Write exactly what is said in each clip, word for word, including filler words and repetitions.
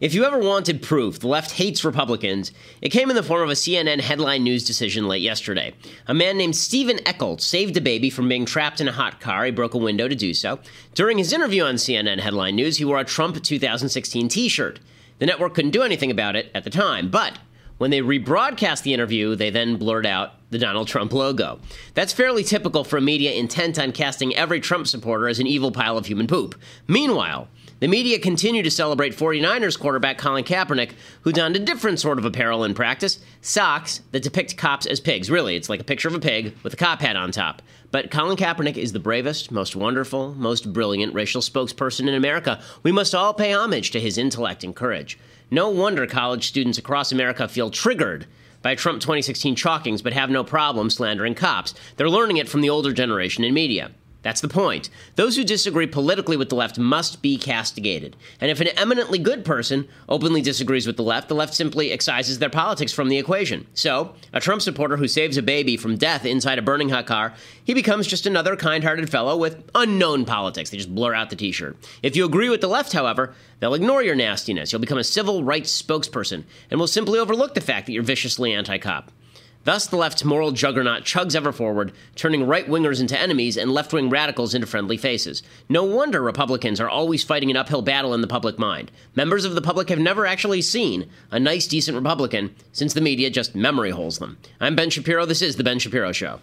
If you ever wanted proof the left hates Republicans, it came in the form of a C N N headline news decision late yesterday. A man named Stephen Echols saved a baby from being trapped in a hot car. He broke a window to do so. During his interview on C N N Headline News, he wore a Trump two thousand sixteen t-shirt. The network couldn't do anything about it at the time, but when they rebroadcast the interview, they then blurred out the Donald Trump logo. That's fairly typical for a media intent on casting every Trump supporter as an evil pile of human poop. Meanwhile, the media continue to celebrate 49ers quarterback Colin Kaepernick, who donned a different sort of apparel in practice, socks that depict cops as pigs. Really, it's like a picture of a pig with a cop hat on top. But Colin Kaepernick is the bravest, most wonderful, most brilliant racial spokesperson in America. We must all pay homage to his intellect and courage. No wonder college students across America feel triggered by Trump twenty sixteen chalkings but have no problem slandering cops. They're learning it from the older generation in media. That's the point. Those who disagree politically with the left must be castigated. And if an eminently good person openly disagrees with the left, the left simply excises their politics from the equation. So, a Trump supporter who saves a baby from death inside a burning hot car, he becomes just another kind-hearted fellow with unknown politics. They just blur out the t-shirt. If you agree with the left, however, they'll ignore your nastiness. You'll become a civil rights spokesperson and will simply overlook the fact that you're viciously anti-cop. Thus, the left's moral juggernaut chugs ever forward, turning right-wingers into enemies and left-wing radicals into friendly faces. No wonder Republicans are always fighting an uphill battle in the public mind. Members of the public have never actually seen a nice, decent Republican since the media just memory holes them. I'm Ben Shapiro. This is The Ben Shapiro Show.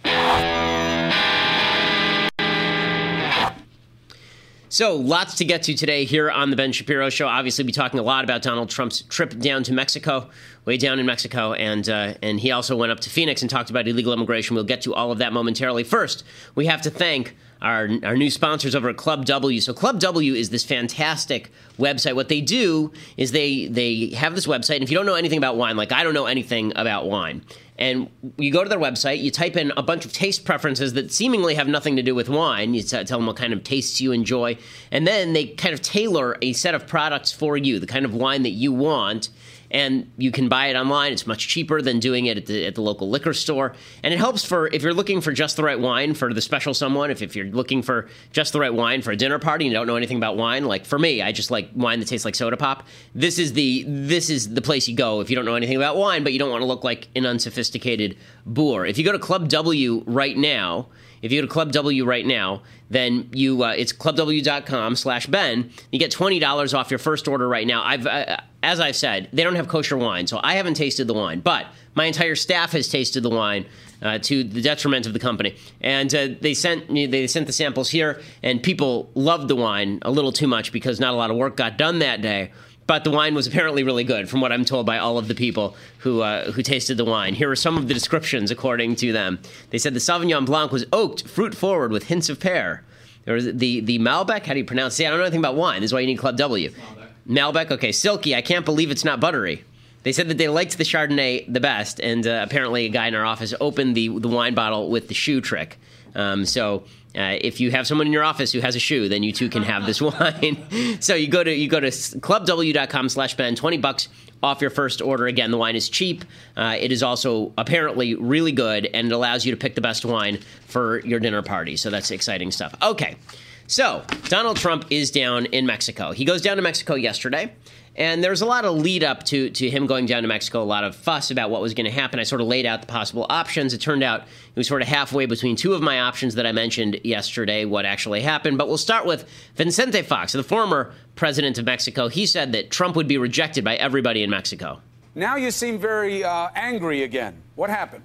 So, lots to get to today here on The Ben Shapiro Show. Obviously, we'll be talking a lot about Donald Trump's trip down to Mexico, way down in Mexico, and uh, and he also went up to Phoenix and talked about illegal immigration. We'll get to all of that momentarily. First, we have to thank our our new sponsors over at Club W. So Club W is this fantastic website. What they do is they they have this website, and if you don't know anything about wine, like I don't know anything about wine, and you go to their website, you type in a bunch of taste preferences that seemingly have nothing to do with wine. You tell them what kind of tastes you enjoy, and then they kind of tailor a set of products for you, the kind of wine that you want. And you can buy it online. It's much cheaper than doing it at the, at the local liquor store. And it helps for if you're looking for just the right wine for the special someone, if, if you're looking for just the right wine for a dinner party and you don't know anything about wine, like for me, I just like wine that tastes like soda pop. This is the this is the place you go if you don't know anything about wine, but you don't want to look like an unsophisticated boor. If you go to Club W right now, If you go to Club W right now, then you uh, it's clubw.com slash Ben. You get twenty dollars off your first order right now. I've uh, as I've said, they don't have kosher wine, so I haven't tasted the wine, but my entire staff has tasted the wine uh, to the detriment of the company. And uh, they sent me they sent the samples here, and people loved the wine a little too much because not a lot of work got done that day. But the wine was apparently really good, from what I'm told by all of the people who uh, who tasted the wine. Here are some of the descriptions, according to them. They said the Sauvignon Blanc was oaked, fruit-forward, with hints of pear. There was the, the Malbec, how do you pronounce it? See, I don't know anything about wine. This is why you need Club W. Malbec. Malbec, okay. Silky, I can't believe it's not buttery. They said that they liked the Chardonnay the best, and uh, apparently a guy in our office opened the, the wine bottle with the shoe trick. Um, so... Uh, if you have someone in your office who has a shoe, then you too can have this wine. So you go to you go to clubw.com slash Ben, twenty bucks off your first order. Again, the wine is cheap. Uh, it is also apparently really good, and it allows you to pick the best wine for your dinner party. So that's exciting stuff. Okay, so Donald Trump is down in Mexico. He goes down to Mexico yesterday. And there's a lot of lead up to, to him going down to Mexico, a lot of fuss about what was going to happen. I sort of laid out the possible options. It turned out it was sort of halfway between two of my options that I mentioned yesterday, what actually happened. But we'll start with Vicente Fox, the former president of Mexico. He said that Trump would be rejected by everybody in Mexico. Now you seem very uh, angry again. What happened?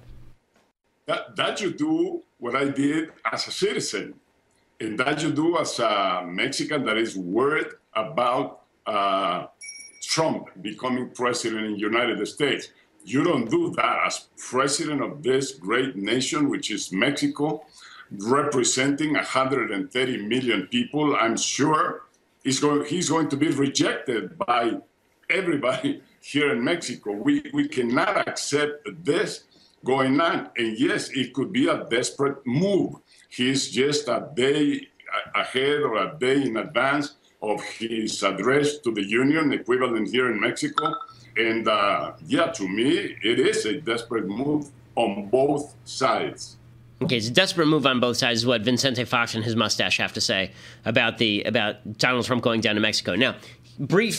That, that you do what I did as a citizen. And that you do as a Mexican that is worried about uh, Trump becoming president in the United States. You don't do that as president of this great nation, which is Mexico, representing one hundred thirty million people. I'm sure he's going, he's going to be rejected by everybody here in Mexico. We, we cannot accept this going on. And yes, it could be a desperate move. He's just a day ahead or a day in advance of his address to the union, equivalent here in Mexico. And uh, yeah, to me, it is a desperate move on both sides. Okay, it's a desperate move on both sides is what Vicente Fox and his mustache have to say about the about Donald Trump going down to Mexico. Now, brief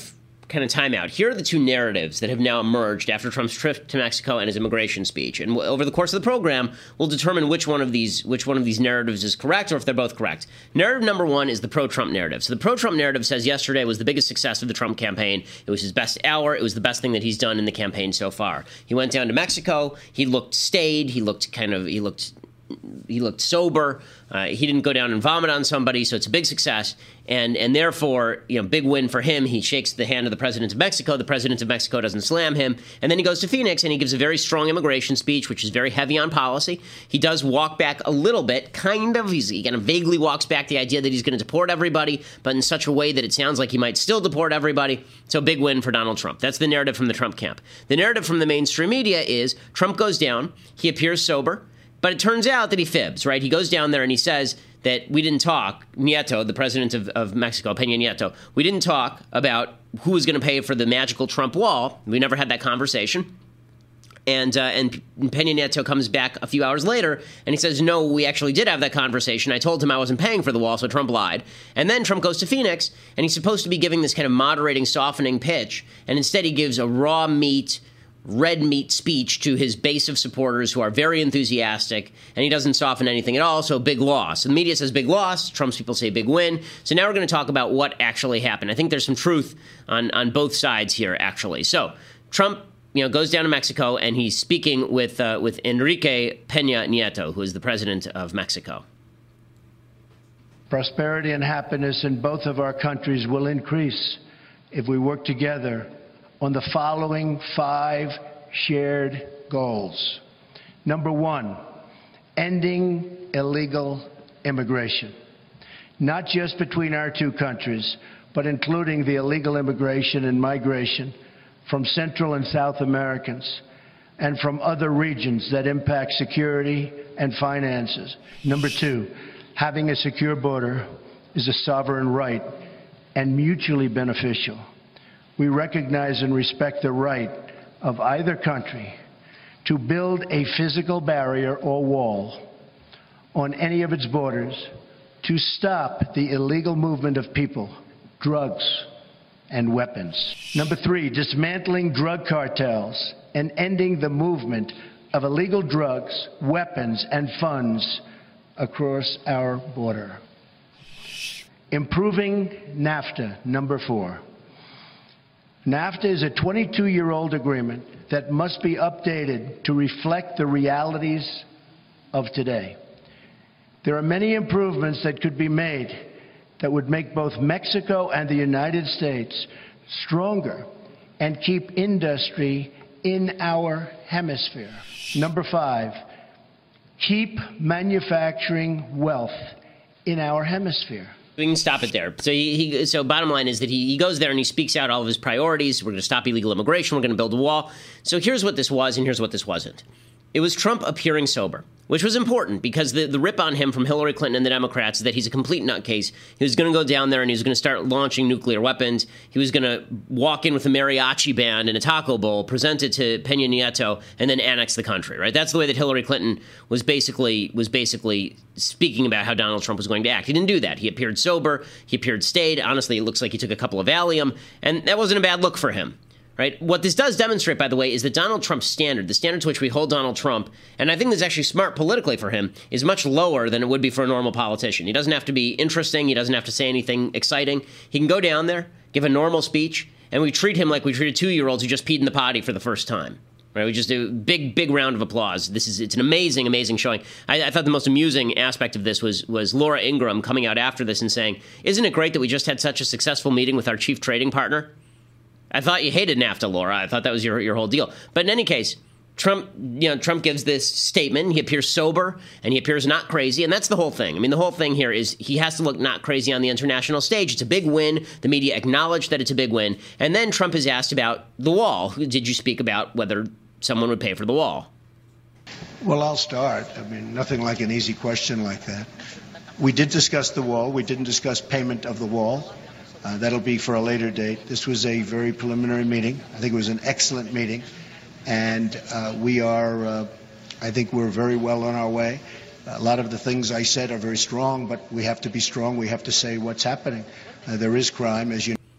kind of timeout. Here are the two narratives that have now emerged after Trump's trip to Mexico and his immigration speech. And over the course of the program, we'll determine which one of these which one of these narratives is correct, or if they're both correct. Narrative number one is the pro-Trump narrative. So the pro-Trump narrative says yesterday was the biggest success of the Trump campaign. It was his best hour. It was the best thing that he's done in the campaign so far. He went down to Mexico. He looked staid. He looked kind of he looked he looked sober. Uh, he didn't go down and vomit on somebody, so it's a big success. And and therefore, you know, big win for him. He shakes the hand of the president of Mexico. The president of Mexico doesn't slam him. And then he goes to Phoenix and he gives a very strong immigration speech, which is very heavy on policy. He does walk back a little bit, kind of. He's, he kind of vaguely walks back the idea that he's going to deport everybody, but in such a way that it sounds like he might still deport everybody. So big win for Donald Trump. That's the narrative from the Trump camp. The narrative from the mainstream media is Trump goes down. He appears sober. But it turns out that he fibs, right? He goes down there and he says that we didn't talk, Nieto, the president of, of Mexico, Peña Nieto, we didn't talk about who was going to pay for the magical Trump wall. We never had that conversation. And uh, and Peña Nieto comes back a few hours later and he says, no, we actually did have that conversation. I told him I wasn't paying for the wall, so Trump lied. And then Trump goes to Phoenix and he's supposed to be giving this kind of moderating, softening pitch. And instead he gives a raw meat, red meat speech to his base of supporters who are very enthusiastic, and he doesn't soften anything at all, so big loss. The media says big loss, Trump's people say big win. So now we're going to talk about what actually happened. I think there's some truth on, on both sides here, actually. So Trump, you know, goes down to Mexico, and he's speaking with, uh, with Enrique Peña Nieto, who is the president of Mexico. Prosperity and happiness in both of our countries will increase if we work together on the following five shared goals. Number one, ending illegal immigration, not just between our two countries, but including the illegal immigration and migration from Central and South Americans and from other regions that impact security and finances. Number two, having a secure border is a sovereign right and mutually beneficial. We recognize and respect the right of either country to build a physical barrier or wall on any of its borders to stop the illegal movement of people, drugs, and weapons. Number three, dismantling drug cartels and ending the movement of illegal drugs, weapons, and funds across our border. Improving NAFTA, number four. NAFTA is a twenty-two-year-old agreement that must be updated to reflect the realities of today. There are many improvements that could be made that would make both Mexico and the United States stronger and keep industry in our hemisphere. Number five, keep manufacturing wealth in our hemisphere. We can stop it there. So he, he so bottom line is that he, he goes there and he speaks out all of his priorities. We're going to stop illegal immigration. We're going to build a wall. So here's what this was and here's what this wasn't. It was Trump appearing sober, which was important because the, the rip on him from Hillary Clinton and the Democrats is that he's a complete nutcase. He was going to go down there and he was going to start launching nuclear weapons. He was going to walk in with a mariachi band and a taco bowl, present it to Peña Nieto, and then annex the country, right? That's the way that Hillary Clinton was basically was basically speaking about how Donald Trump was going to act. He didn't do that. He appeared sober. He appeared staid. Honestly, it looks like he took a couple of Valium, and that wasn't a bad look for him. Right? What this does demonstrate, by the way, is that Donald Trump's standard, the standard to which we hold Donald Trump, and I think this is actually smart politically for him, is much lower than it would be for a normal politician. He doesn't have to be interesting. He doesn't have to say anything exciting. He can go down there, give a normal speech, and we treat him like we treated two-year-olds who just peed in the potty for the first time. Right? We just do a big, big round of applause. This is it's an amazing, amazing showing. I, I thought the most amusing aspect of this was was Laura Ingraham coming out after this and saying, "Isn't it great that we just had such a successful meeting with our chief trading partner?" I thought you hated NAFTA, Laura. I thought that was your your whole deal. But in any case, Trump, you know, Trump gives this statement. He appears sober and he appears not crazy, and that's the whole thing. I mean, the whole thing here is he has to look not crazy on the international stage. It's a big win. The media acknowledged that it's a big win, and then Trump is asked about the wall. Did you speak about whether someone would pay for the wall? Well, I'll start. I mean, nothing like an easy question like that. We did discuss the wall. We didn't discuss payment of the wall. Uh, that'll be for a later date. This was a very preliminary meeting. I think it was an excellent meeting. And uh, we are, uh, I think we're very well on our way. A lot of the things I said are very strong, but we have to be strong. We have to say what's happening. Uh, there is crime, as you know.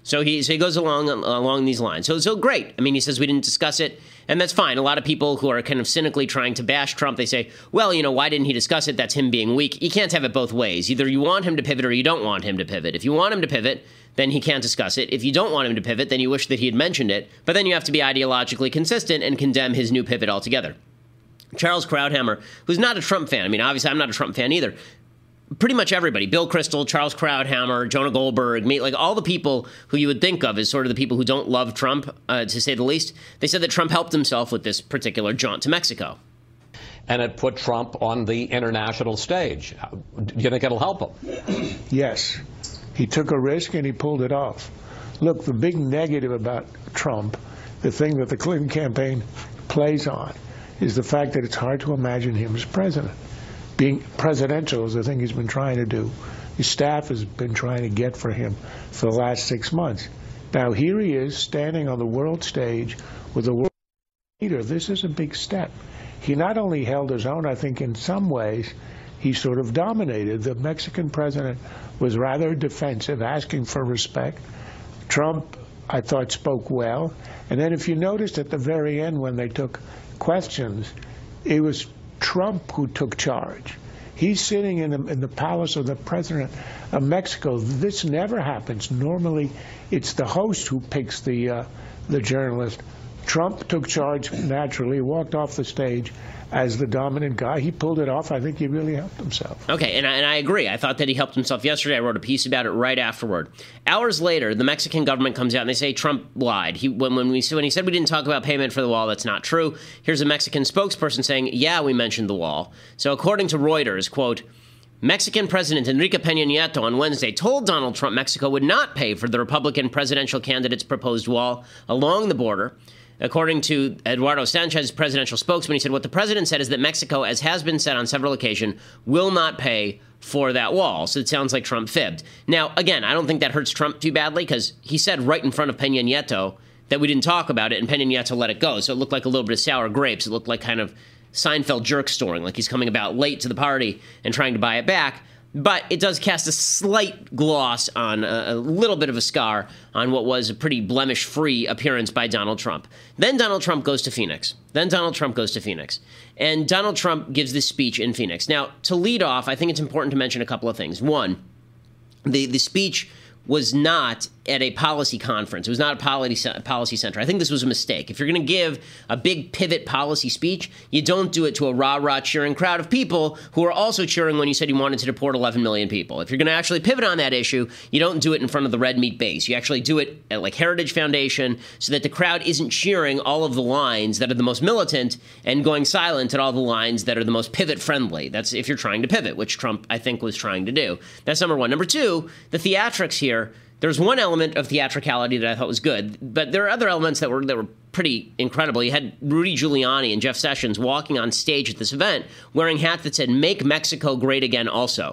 So he so he goes along along these lines. So so great. I mean, he says we didn't discuss it, and that's fine. A lot of people who are kind of cynically trying to bash Trump, they say, well, you know, why didn't he discuss it? That's him being weak. You can't have it both ways. Either you want him to pivot or you don't want him to pivot. If you want him to pivot, then he can't discuss it. If you don't want him to pivot, then you wish that he had mentioned it. But then you have to be ideologically consistent and condemn his new pivot altogether. Charles Krauthammer, who's not a Trump fan. I mean, obviously, I'm not a Trump fan either. Pretty much everybody, Bill Kristol, Charles Krauthammer, Jonah Goldberg, me, like all the people who you would think of as sort of the people who don't love Trump, uh, to say the least, they said that Trump helped himself with this particular jaunt to Mexico. And it put Trump on the international stage. Do you think it'll help him? Yes. He took a risk and he pulled it off. Look, the big negative about Trump, the thing that the Clinton campaign plays on, is the fact that it's hard to imagine him as president. Being presidential is the thing he's been trying to do. His staff has been trying to get for him for the last six months. Now here he is standing on the world stage with a world leader. This is a big step. He not only held his own, I think in some ways he sort of dominated. The Mexican president was rather defensive, asking for respect. Trump, I thought, spoke well. And then if you noticed at the very end when they took questions, it was Trump who took charge. He's sitting in the, in the palace of the president of Mexico. This never happens. Normally, it's the host who picks the uh, the journalist. Trump took charge naturally, walked off the stage as the dominant guy. He pulled it off. I think he really helped himself. Okay, and I, and I agree. I thought that he helped himself yesterday. I wrote a piece about it right afterward. Hours later, the Mexican government comes out and they say Trump lied. He when, when we when he said we didn't talk about payment for the wall, that's not true. Here's a Mexican spokesperson saying, yeah, we mentioned the wall. So according to Reuters, quote, Mexican President Enrique Peña Nieto on Wednesday told Donald Trump Mexico would not pay for the Republican presidential candidate's proposed wall along the border. According to Eduardo Sanchez, presidential spokesman, he said what the president said is that Mexico, as has been said on several occasions, will not pay for that wall. So it sounds like Trump fibbed. Now, again, I don't think that hurts Trump too badly because he said right in front of Peña Nieto that we didn't talk about it, and Peña Nieto let it go. So it looked like a little bit of sour grapes. It looked like kind of Seinfeld jerk storing, like he's coming about late to the party and trying to buy it back. But it does cast a slight gloss on a, a little bit of a scar on what was a pretty blemish-free appearance by Donald Trump. Then Donald Trump goes to Phoenix. Then Donald Trump goes to Phoenix. And Donald Trump gives this speech in Phoenix. Now, to lead off, I think it's important to mention a couple of things. One, the, the speech was not at a policy conference. It was not a policy policy center. I think this was a mistake. If you're going to give a big pivot policy speech, you don't do it to a rah-rah cheering crowd of people who are also cheering when you said you wanted to deport eleven million people. If you're going to actually pivot on that issue, you don't do it in front of the red meat base. You actually do it at like Heritage Foundation so that the crowd isn't cheering all of the lines that are the most militant and going silent at all the lines that are the most pivot friendly. That's if you're trying to pivot, which Trump, I think, was trying to do. That's number one. Number two, the theatrics here. There's one element of theatricality that I thought was good, but there are other elements that were that were pretty incredible. You had Rudy Giuliani and Jeff Sessions walking on stage at this event wearing hats that said, "Make Mexico Great Again" also.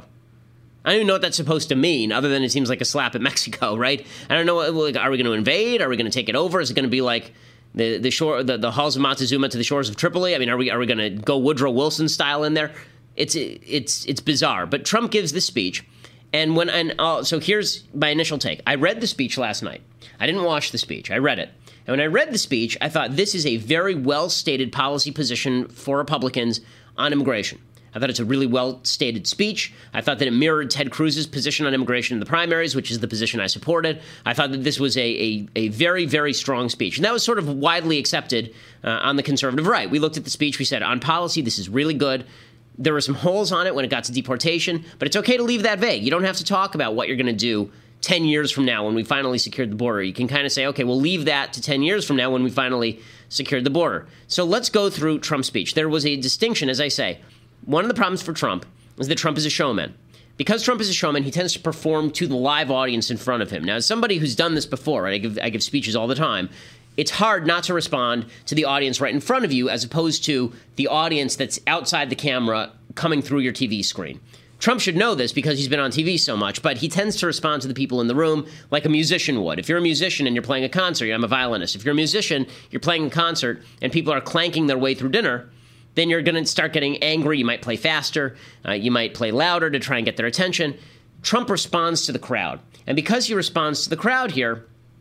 I don't even know what that's supposed to mean, other than it seems like a slap at Mexico, right? I don't know, like, are we going to invade? Are we going to take it over? Is it going to be like the the shore, the, the halls of Montezuma to the shores of Tripoli? I mean, are we are we going to go Woodrow Wilson style in there? It's it's it's bizarre. But Trump gives this speech. And when and uh, so here's my initial take. I read the speech last night. I didn't watch the speech. I read it. And when I read the speech, I thought this is a very well-stated policy position for Republicans on immigration. I thought it's a really well-stated speech. I thought that it mirrored Ted Cruz's position on immigration in the primaries, which is the position I supported. I thought that this was a, a, a very, very strong speech. And that was sort of widely accepted uh, on the conservative right. We looked at the speech. We said, on policy, this is really good. There were some holes on it when it got to deportation, but it's okay to leave that vague. You don't have to talk about what you're going to do ten years from now when we finally secured the border. You can kind of say, okay, we'll leave that to ten years from now when we finally secured the border. So let's go through Trump's speech. There was a distinction, as I say. One of the problems for Trump is that Trump is a showman. Because Trump is a showman, he tends to perform to the live audience in front of him. Now, as somebody who's done this before, right, I give, I give speeches all the time, it's hard not to respond to the audience right in front of you as opposed to the audience that's outside the camera coming through your T V screen. Trump should know this because he's been on T V so much, but he tends to respond to the people in the room like a musician would. If you're a musician and you're playing a concert, I'm a violinist. If you're a musician, you're playing a concert and people are clanking their way through dinner, then you're going to start getting angry. You might play faster. Uh, you might play louder to try and get their attention. Trump responds to the crowd. And because he responds to the crowd here,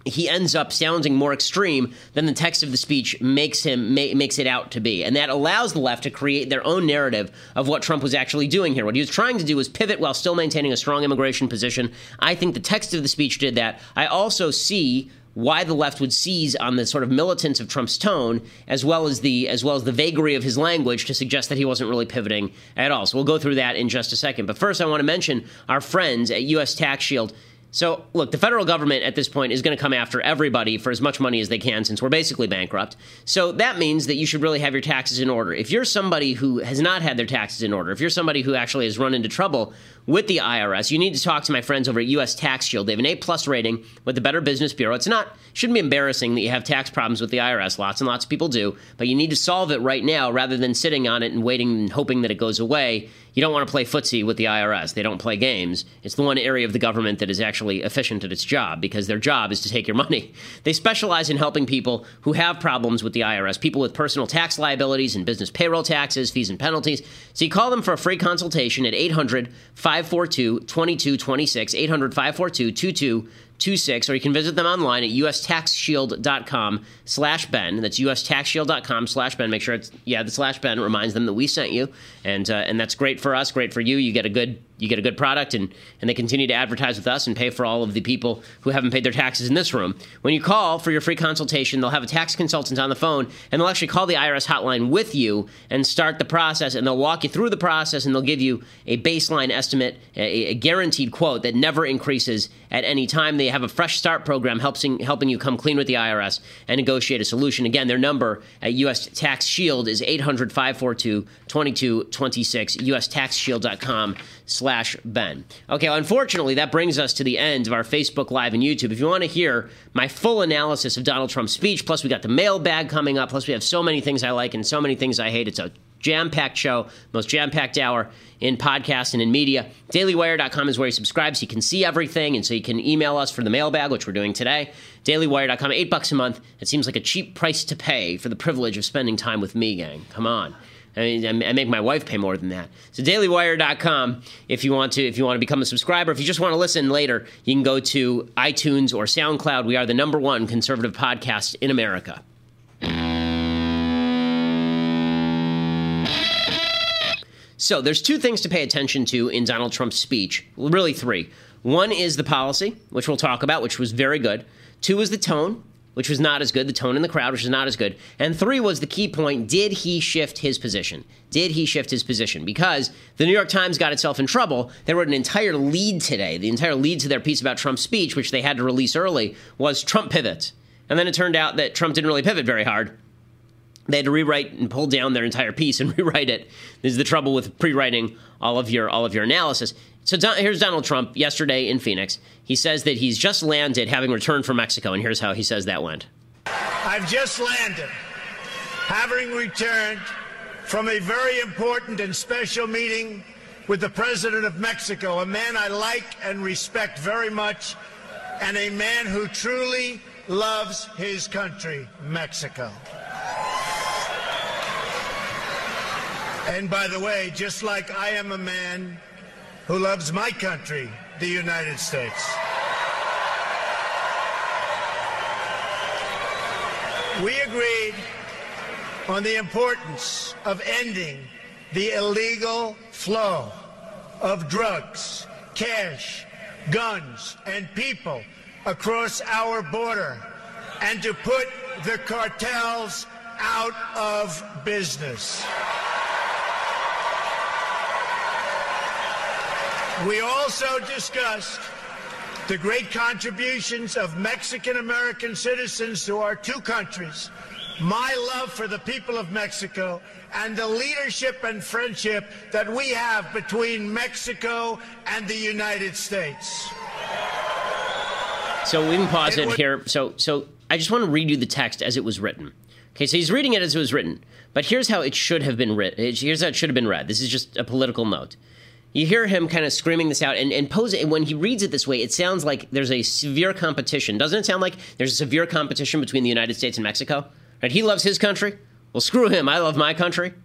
he ends up sounding more extreme than the text of the speech makes him ma- makes it out to be. And that allows the left to create their own narrative of what Trump was actually doing here. What he was trying to do was pivot while still maintaining a strong immigration position. I think the text of the speech did that. I also see why the left would seize on the sort of militance of Trump's tone, as well as the as well as the vagary of his language, to suggest that he wasn't really pivoting at all. So we'll go through that in just a second. But first, I want to mention our friends at U S Tax Shield. So, look, the federal government at this point is going to come after everybody for as much money as they can, since we're basically bankrupt. So that means that you should really have your taxes in order. If you're somebody who has not had their taxes in order, if you're somebody who actually has run into trouble with the I R S, you need to talk to my friends over at U S Tax Shield. They have an A-plus rating with the Better Business Bureau. It's not, shouldn't be embarrassing that you have tax problems with the I R S. Lots and lots of people do. But you need to solve it right now rather than sitting on it and waiting and hoping that it goes away. You don't want to play footsie with the I R S. They don't play games. It's the one area of the government that is actually efficient at its job, because their job is to take your money. They specialize in helping people who have problems with the I R S, people with personal tax liabilities and business payroll taxes, fees and penalties. So you call them for a free consultation at eight hundred, five four two, two two two six, eight hundred, five four two, two two two six, or you can visit them online at ustaxshield.com slash Ben. That's ustaxshield.com slash Ben. Make sure it's, yeah, the slash Ben reminds them that we sent you. And uh, and that's great for us, great for you. You get a good you get a good product, and, and they continue to advertise with us and pay for all of the people who haven't paid their taxes in this room. When you call for your free consultation, they'll have a tax consultant on the phone, and they'll actually call the I R S hotline with you and start the process, and they'll walk you through the process, and they'll give you a baseline estimate, a, a guaranteed quote that never increases at any time. They have a fresh start program helping helping you come clean with the I R S and negotiate a solution. Again, their number at U S Tax Shield is eight hundred, five four two, two two two six, ustaxshield.com slash Ben. Okay, well, unfortunately, that brings us to the end of our Facebook Live and YouTube. If you want to hear my full analysis of Donald Trump's speech, plus we got the mailbag coming up, plus we have so many things I like and so many things I hate. It's a jam-packed show, most jam-packed hour in podcast and in media. daily wire dot com is where you subscribe so you can see everything, and so you can email us for the mailbag, which we're doing today. daily wire dot com, eight bucks a month. It seems like a cheap price to pay for the privilege of spending time with me, gang. Come on. I mean, I make my wife pay more than that. So daily wire dot com, if you want to, if you want to become a subscriber. If you just want to listen later, you can go to iTunes or SoundCloud. We are the number one conservative podcast in America. So there's two things to pay attention to in Donald Trump's speech. Well, really three. One is the policy, which we'll talk about, which was very good. Two is the tone, which was not as good, the tone in the crowd, which was not as good. And three was the key point. Did he shift his position? Did he shift his position? Because the New York Times got itself in trouble. They wrote an entire lead today. The entire lead to their piece about Trump's speech, which they had to release early, was Trump pivots. And then it turned out that Trump didn't really pivot very hard. They had to rewrite and pull down their entire piece and rewrite it. This is the trouble with pre-writing all of your all of your analysis. So Don, here's Donald Trump yesterday in Phoenix. He says that he's just landed, having returned from Mexico, and here's how he says that went. I've just landed, having returned from a very important and special meeting with the President of Mexico, a man I like and respect very much, and a man who truly loves his country, Mexico. And by the way, just like I am a man who loves my country, the United States. We agreed on the importance of ending the illegal flow of drugs, cash, guns, and people across our border, and to put the cartels out of business. We also discussed the great contributions of Mexican-American citizens to our two countries, my love for the people of Mexico, and the leadership and friendship that we have between Mexico and the United States. So we can pause it, it here. So, so I just want to read you the text as it was written. Okay, so he's reading it as it was written, but here's how it should have been written. Here's how it should have been read. This is just a political note. You hear him kind of screaming this out and, and pose it. And when he reads it this way, it sounds like there's a severe competition. Doesn't it sound like there's a severe competition between the United States and Mexico? Right? He loves his country. Well, screw him. I love my country.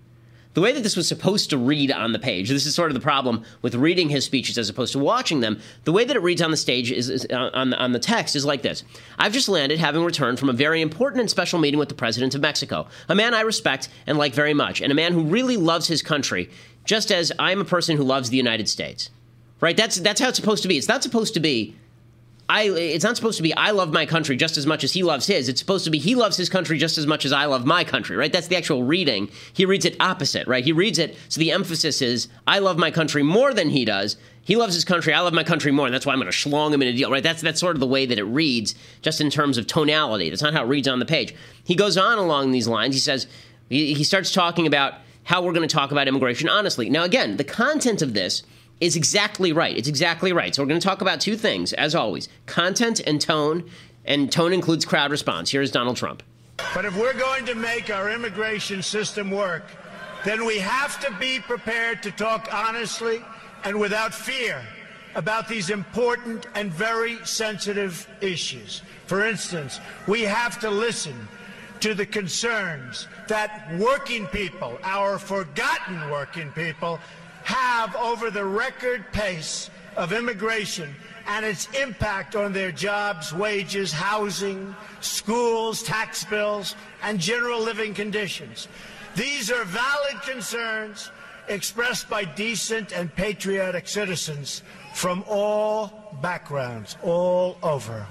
The way that this was supposed to read on the page, this is sort of the problem with reading his speeches as opposed to watching them. The way that it reads on the stage is, is uh, on, the, on the text is like this. I've just landed, having returned from a very important and special meeting with the President of Mexico, a man I respect and like very much, and a man who really loves his country, just as I'm a person who loves the United States. Right? That's that's how it's supposed to be. It's not supposed to be I, it's not supposed to be, I love my country just as much as he loves his. It's supposed to be, he loves his country just as much as I love my country, right? That's the actual reading. He reads it opposite, right? He reads it, so the emphasis is, I love my country more than he does. He loves his country, I love my country more, and that's why I'm going to schlong him in a deal, right? That's, that's sort of the way that it reads, just in terms of tonality. That's not how it reads on the page. He goes on along these lines. He says, he, he starts talking about how we're going to talk about immigration honestly. Now, again, the content of this is exactly right. It's exactly right. So we're going to talk about two things, as always, content and tone, and tone includes crowd response. Here's Donald Trump. But if we're going to make our immigration system work, then we have to be prepared to talk honestly and without fear about these important and very sensitive issues. For instance, we have to listen to the concerns that working people, our forgotten working people, have over the record pace of immigration and its impact on their jobs, wages, housing, schools, tax bills, and general living conditions. These are valid concerns expressed by decent and patriotic citizens from all backgrounds, all over.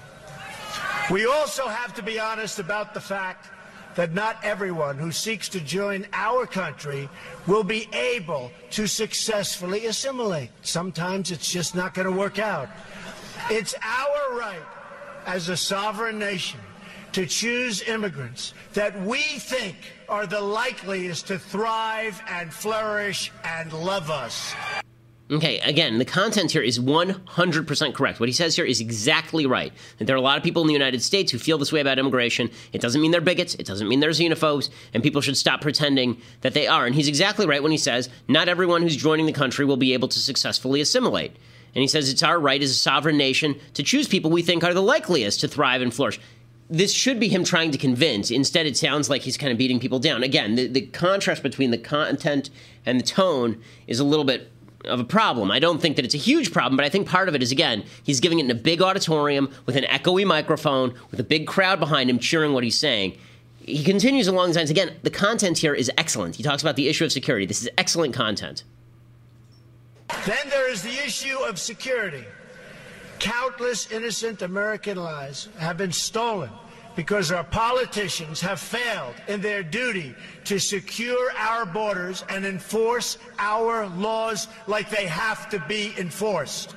We also have to be honest about the fact that not everyone who seeks to join our country will be able to successfully assimilate. Sometimes it's just not going to work out. It's our right as a sovereign nation to choose immigrants that we think are the likeliest to thrive and flourish and love us. Okay, again, the content here is one hundred percent correct. What he says here is exactly right. That there are a lot of people in the United States who feel this way about immigration. It doesn't mean they're bigots. It doesn't mean they're xenophobes. And people should stop pretending that they are. And he's exactly right when he says not everyone who's joining the country will be able to successfully assimilate. And he says it's our right as a sovereign nation to choose people we think are the likeliest to thrive and flourish. This should be him trying to convince. Instead, it sounds like he's kind of beating people down. Again, the, the contrast between the content and the tone is a little bit of a problem. I don't think that it's a huge problem, but I think part of it is, again, he's giving it in a big auditorium with an echoey microphone, with a big crowd behind him cheering what he's saying. He continues along these lines. Again, the content here is excellent. He talks about the issue of security. This is excellent content. Then there is the issue of security. Countless innocent American lives have been stolen because our politicians have failed in their duty to secure our borders and enforce our laws like they have to be enforced.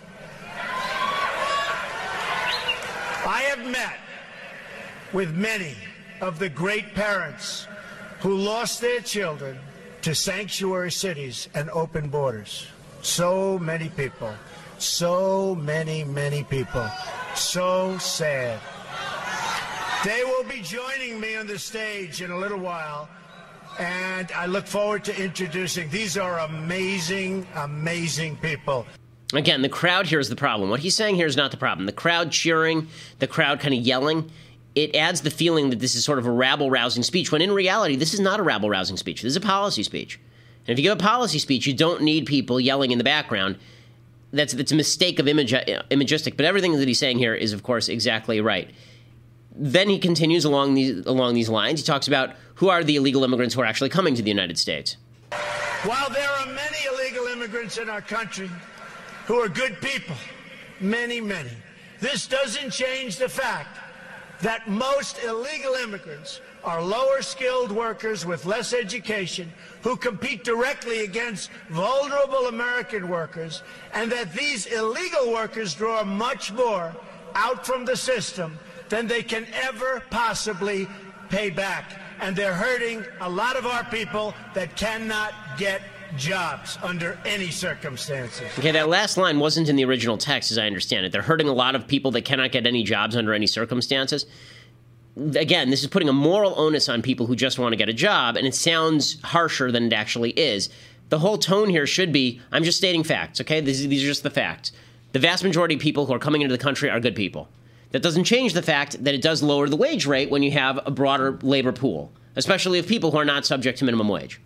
I have met with many of the great parents who lost their children to sanctuary cities and open borders. So many people, so many, many people, so sad. They will be joining me on the stage in a little while, and I look forward to introducing. These are amazing, amazing people. Again, the crowd here is the problem. What he's saying here is not the problem. The crowd cheering, the crowd kind of yelling, it adds the feeling that this is sort of a rabble-rousing speech, when in reality, this is not a rabble-rousing speech. This is a policy speech. And if you give a policy speech, you don't need people yelling in the background. That's, that's a mistake of image, imagistic. But everything that he's saying here is, of course, exactly right. Then he continues along these, along these lines. He talks about who are the illegal immigrants who are actually coming to the United States. While there are many illegal immigrants in our country who are good people, many, many, this doesn't change the fact that most illegal immigrants are lower-skilled workers with less education who compete directly against vulnerable American workers, and that these illegal workers draw much more out from the system than they can ever possibly pay back. And they're hurting a lot of our people that cannot get jobs under any circumstances. Okay, that last line wasn't in the original text, as I understand it. They're hurting a lot of people that cannot get any jobs under any circumstances. Again, this is putting a moral onus on people who just want to get a job, and it sounds harsher than it actually is. The whole tone here should be, I'm just stating facts, okay? These, these are just the facts. The vast majority of people who are coming into the country are good people. That doesn't change the fact that it does lower the wage rate when you have a broader labor pool, especially of people who are not subject to minimum wage.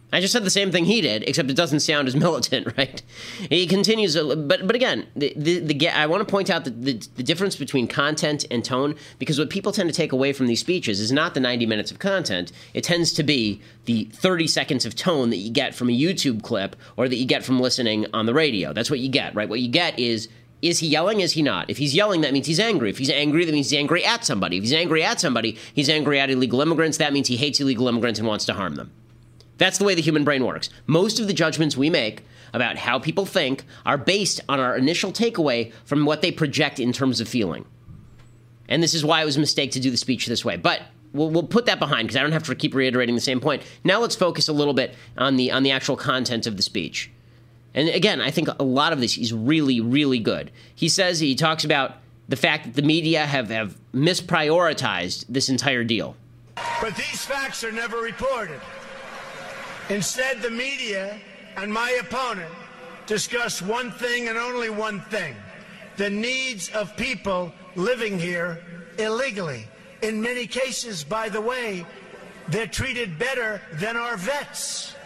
I just said the same thing he did, except it doesn't sound as militant, right? He continues, but but again, the, the, the I want to point out the, the, the difference between content and tone, because what people tend to take away from these speeches is not the ninety minutes of content. It tends to be the thirty seconds of tone that you get from a YouTube clip or that you get from listening on the radio. That's what you get, right? What you get is, is he yelling? Is he not? If he's yelling, that means he's angry. If he's angry, that means he's angry at somebody. If he's angry at somebody, he's angry at illegal immigrants. That means he hates illegal immigrants and wants to harm them. That's the way the human brain works. Most of the judgments we make about how people think are based on our initial takeaway from what they project in terms of feeling. And this is why it was a mistake to do the speech this way. But we'll, we'll put that behind because I don't have to keep reiterating the same point. Now let's focus a little bit on the on the actual content of the speech. And again, I think a lot of this is really, really good. He says, he talks about the fact that the media have, have misprioritized this entire deal. But these facts are never reported. Instead, the media and my opponent discuss one thing and only one thing: the needs of people living here illegally. In many cases, by the way, they're treated better than our vets.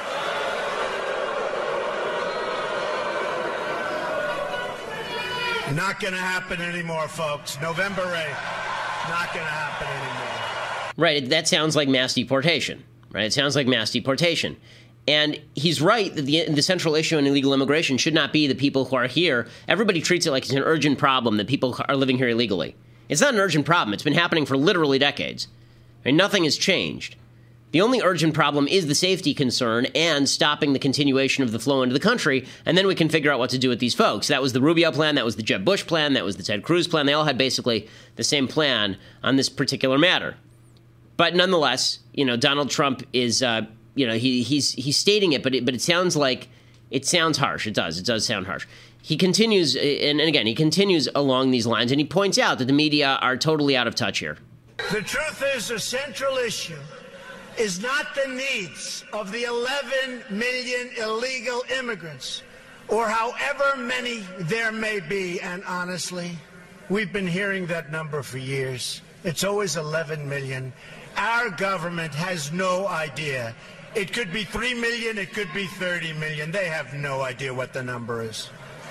Not going to happen anymore, folks. November eighth, not going to happen anymore. Right, that sounds like mass deportation. Right, it sounds like mass deportation. And he's right that the, the central issue in illegal immigration should not be the people who are here. Everybody treats it like it's an urgent problem that people are living here illegally. It's not an urgent problem. It's been happening for literally decades. And nothing has changed. The only urgent problem is the safety concern and stopping the continuation of the flow into the country, and then we can figure out what to do with these folks. That was the Rubio plan, that was the Jeb Bush plan, that was the Ted Cruz plan. They all had basically the same plan on this particular matter. But nonetheless, you know, Donald Trump is, uh, you know, he, he's he's stating it, but it, but it sounds like, it sounds harsh. It does. It does sound harsh. He continues, and, and again, he continues along these lines, and he points out that the media are totally out of touch here. The truth is, the central issue is not the needs of the eleven million illegal immigrants, or however many there may be, and honestly, we've been hearing that number for years. It's always eleven million. Our government has no idea. It could be three million, it could be thirty million. They have no idea what the number is.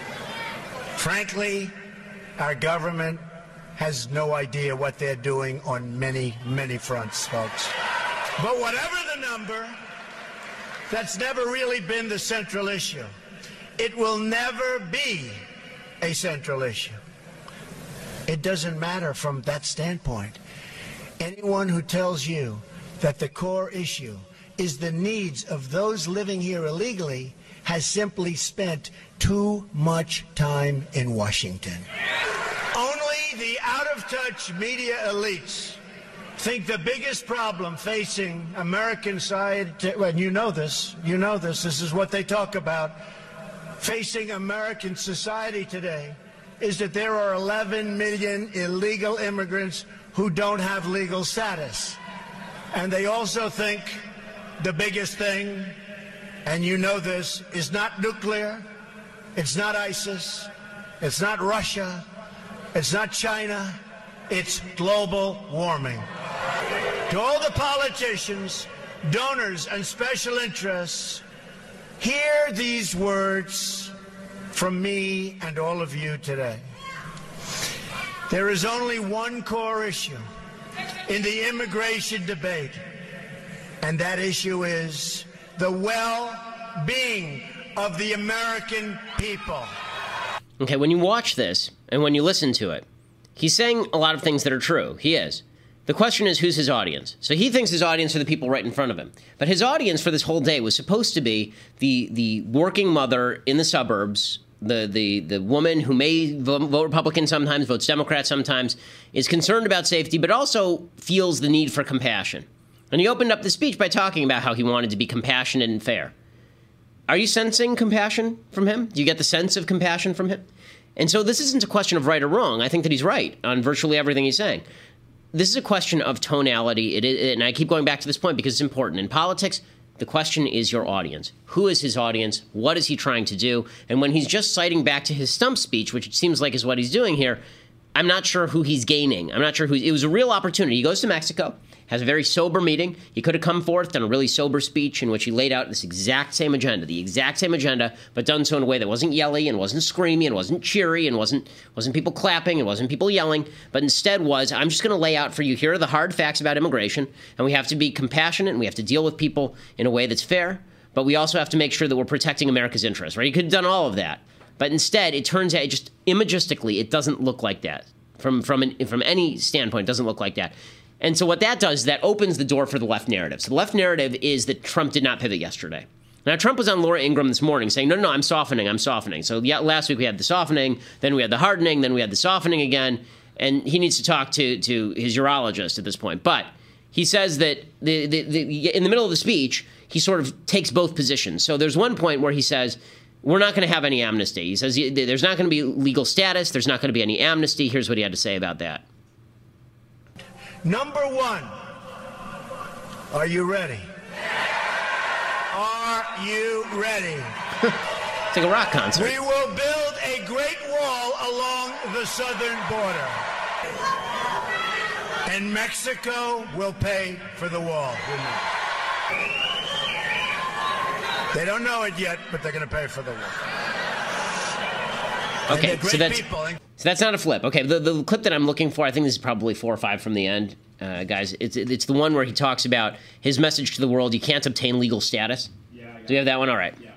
Frankly, our government has no idea what they're doing on many, many fronts, folks. But whatever the number, that's never really been the central issue. It will never be a central issue. It doesn't matter from that standpoint. Anyone who tells you that the core issue is the needs of those living here illegally has simply spent too much time in Washington. Only the out-of-touch media elites think the biggest problem facing American society, well, you know this, you know this, this is what they talk about, facing American society today, is that there are eleven million illegal immigrants who don't have legal status. And they also think the biggest thing, and you know this, is not nuclear, it's not ISIS, it's not Russia, it's not China, it's global warming. To all the politicians, donors, and special interests, hear these words from me and all of you today. There is only one core issue in the immigration debate, and that issue is the well-being of the American people. Okay, when you watch this and when you listen to it, he's saying a lot of things that are true. He is. The question is, who's his audience? So he thinks his audience are the people right in front of him. But his audience for this whole day was supposed to be the the working mother in the suburbs, the the the woman who may vote, vote Republican sometimes, votes Democrat sometimes, is concerned about safety, but also feels the need for compassion. And he opened up the speech by talking about how he wanted to be compassionate and fair. Are you sensing compassion from him? Do you get the sense of compassion from him? And so this isn't a question of right or wrong. I think that he's right on virtually everything he's saying. This is a question of tonality, it is, and I keep going back to this point because it's important. In politics, the question is your audience. Who is his audience? What is he trying to do? And when he's just citing back to his stump speech, which it seems like is what he's doing here, I'm not sure who he's gaining. I'm not sure who. It was a real opportunity. He goes to Mexico, has a very sober meeting. He could have come forth, done a really sober speech in which he laid out this exact same agenda, the exact same agenda, but done so in a way that wasn't yelly and wasn't screamy and wasn't cheery and wasn't wasn't people clapping and wasn't people yelling, but instead was, I'm just going to lay out for you, here are the hard facts about immigration, and we have to be compassionate and we have to deal with people in a way that's fair, but we also have to make sure that we're protecting America's interests, right? He could have done all of that. But instead, it turns out, just imagistically, it doesn't look like that. From from an, from any standpoint, it doesn't look like that. And so what that does is that opens the door for the left narrative. So the left narrative is that Trump did not pivot yesterday. Now, Trump was on Laura Ingraham this morning saying, no, no, no, I'm softening, I'm softening. So yeah, last week we had the softening, then we had the hardening, then we had the softening again. And he needs to talk to, to his urologist at this point. But he says that the, the, the, in the middle of the speech, he sort of takes both positions. So there's one point where he says, we're not going to have any amnesty. He says there's not going to be legal status. There's not going to be any amnesty. Here's what he had to say about that. Number one, are you ready? Are you ready? It's like a rock concert. We will build a great wall along the southern border. And Mexico will pay for the wall. They don't know it yet, but they're going to pay for the wall. Okay, so that's, so that's not a flip. Okay, the, the clip that I'm looking for, I think this is probably four or five from the end, uh, guys. It's it's the one where he talks about his message to the world, you can't obtain legal status. Yeah, do you have that one? All right. Yeah.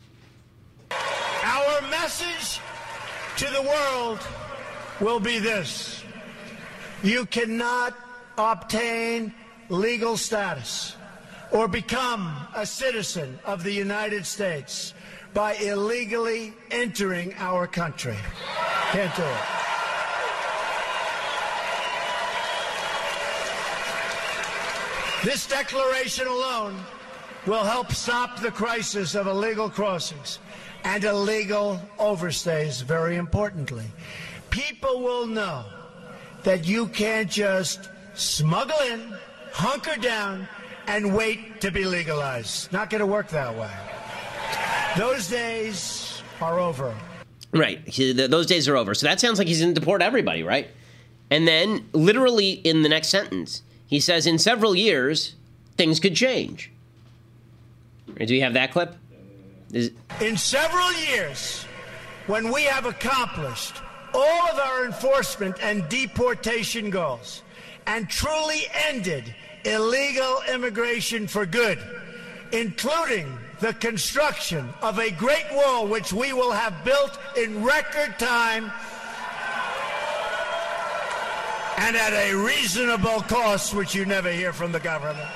Our message to the world will be this. You cannot obtain legal status or become a citizen of the United States by illegally entering our country. Can't do it. This declaration alone will help stop the crisis of illegal crossings and illegal overstays, very importantly. People will know that you can't just smuggle in, hunker down, and wait to be legalized. Not going to work that way. Those days are over. Right. Those days are over. So that sounds like he's going to deport everybody, right? And then, literally in the next sentence, he says, in several years, things could change. Do you have that clip? Is... In several years, when we have accomplished all of our enforcement and deportation goals and truly ended illegal immigration for good, including the construction of a great wall which we will have built in record time and at a reasonable cost, which you never hear from the government,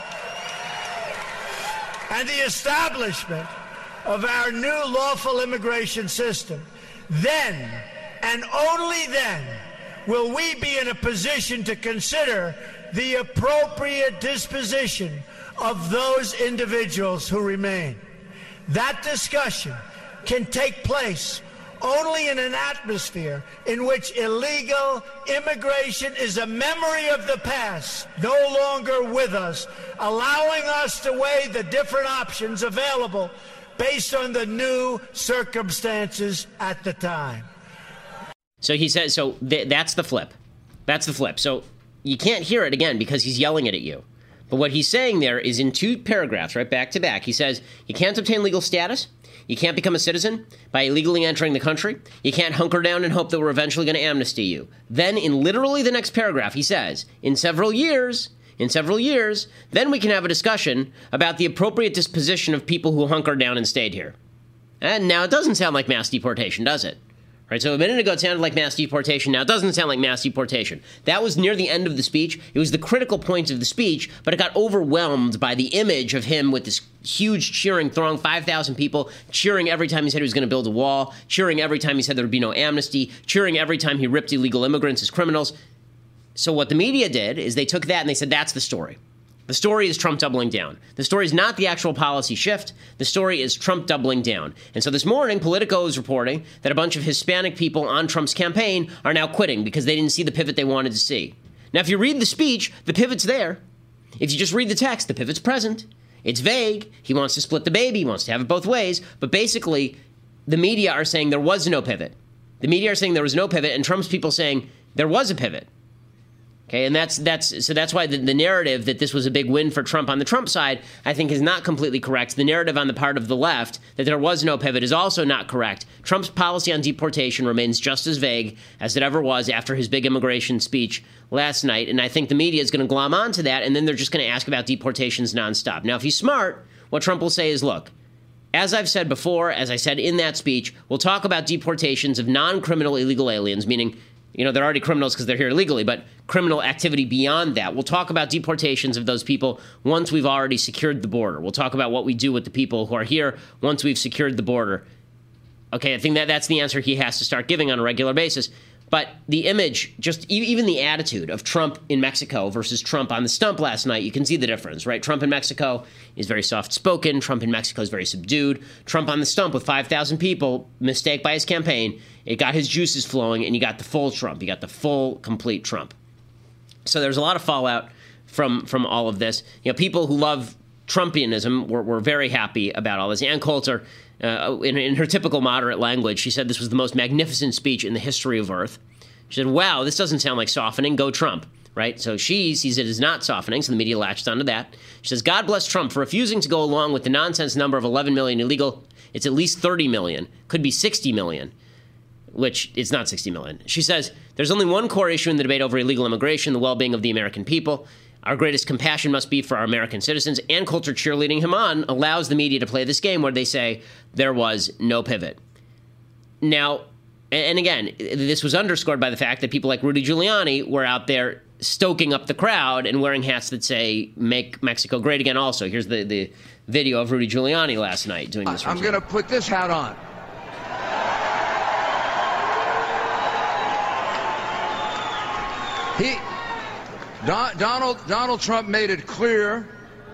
and the establishment of our new lawful immigration system, then and only then will we be in a position to consider the appropriate disposition of those individuals who remain. That discussion can take place only in an atmosphere in which illegal immigration is a memory of the past, no longer with us, allowing us to weigh the different options available based on the new circumstances at the time. So he says, so th- that's the flip. That's the flip. So you can't hear it again because he's yelling it at you. But what he's saying there is in two paragraphs, right back to back. He says, you can't obtain legal status. You can't become a citizen by illegally entering the country. You can't hunker down and hope that we're eventually going to amnesty you. Then in literally the next paragraph, he says, in several years, in several years, then we can have a discussion about the appropriate disposition of people who hunkered down and stayed here. And now it doesn't sound like mass deportation, does it? Right, so a minute ago it sounded like mass deportation. Now it doesn't sound like mass deportation. That was near the end of the speech. It was the critical point of the speech, but it got overwhelmed by the image of him with this huge cheering throng, five thousand people, cheering every time he said he was going to build a wall, cheering every time he said there would be no amnesty, cheering every time he ripped illegal immigrants as criminals. So what the media did is they took that and they said, that's the story. The story is Trump doubling down. The story is not the actual policy shift. The story is Trump doubling down. And so this morning, Politico is reporting that a bunch of Hispanic people on Trump's campaign are now quitting because they didn't see the pivot they wanted to see. Now, if you read the speech, the pivot's there. If you just read the text, the pivot's present. It's vague. He wants to split the baby. He wants to have it both ways. But basically, the media are saying there was no pivot. The media are saying there was no pivot, and Trump's people saying there was a pivot. Okay, and that's that's so that's why the, the narrative that this was a big win for Trump on the Trump side, I think, is not completely correct. The narrative on the part of the left that there was no pivot is also not correct. Trump's policy on deportation remains just as vague as it ever was after his big immigration speech last night, and I think the media is going to glom onto that, and then they're just going to ask about deportations nonstop. Now, if he's smart, what Trump will say is, look, as I've said before, as I said in that speech, we'll talk about deportations of non-criminal illegal aliens, meaning, you know, they're already criminals because they're here illegally, but criminal activity beyond that. We'll talk about deportations of those people once we've already secured the border. We'll talk about what we do with the people who are here once we've secured the border. Okay, I think that that's the answer he has to start giving on a regular basis. But the image, just even the attitude of Trump in Mexico versus Trump on the stump last night, you can see the difference, right? Trump in Mexico is very soft-spoken. Trump in Mexico is very subdued. Trump on the stump with five thousand people, mistake by his campaign, it got his juices flowing, and you got the full Trump. You got the full, complete Trump. So there's a lot of fallout from, from all of this. You know, people who love Trumpianism were, were very happy about all this. Ann Coulter, uh, in, in her typical moderate language, she said this was the most magnificent speech in the history of Earth. She said, wow, this doesn't sound like softening. Go Trump, right? So she sees it as not softening, so the media latched onto that. She says, God bless Trump for refusing to go along with the nonsense number of eleven million illegal. It's at least thirty million, could be sixty million, which it's not sixty million. She says, there's only one core issue in the debate over illegal immigration, the well-being of the American people. Our greatest compassion must be for our American citizens. Ann Coulter cheerleading him on allows the media to play this game where they say there was no pivot. Now, and again, this was underscored by the fact that people like Rudy Giuliani were out there stoking up the crowd and wearing hats that say, make Mexico great again also. Here's the, the video of Rudy Giuliani last night doing this. I'm going to put this hat on. He, Don, Donald, Donald Trump made it clear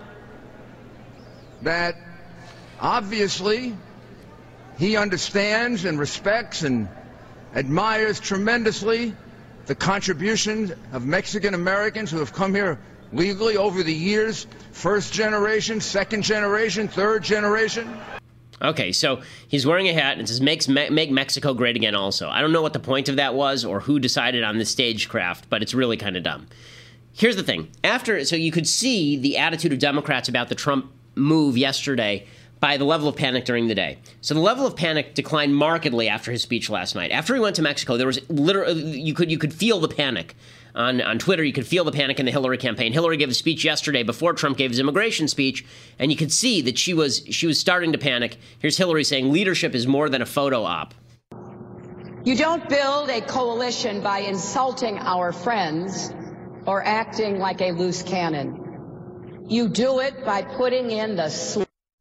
that obviously he understands and respects and admires tremendously the contributions of Mexican Americans who have come here legally over the years, first generation, second generation, third generation. Okay, so he's wearing a hat and it says, Makes Me- make Mexico great again also. I don't know what the point of that was or who decided on the stagecraft, but it's really kind of dumb. Here's the thing. After, so you could see the attitude of Democrats about the Trump move yesterday by the level of panic during the day. So the level of panic declined markedly after his speech last night. After he went to Mexico, there was literally, you could you could feel the panic. On, on Twitter, you could feel the panic in the Hillary campaign. Hillary gave a speech yesterday before Trump gave his immigration speech, and you could see that she was she was starting to panic. Here's Hillary saying, leadership is more than a photo op. You don't build a coalition by insulting our friends or acting like a loose cannon. You do it by putting in the slow,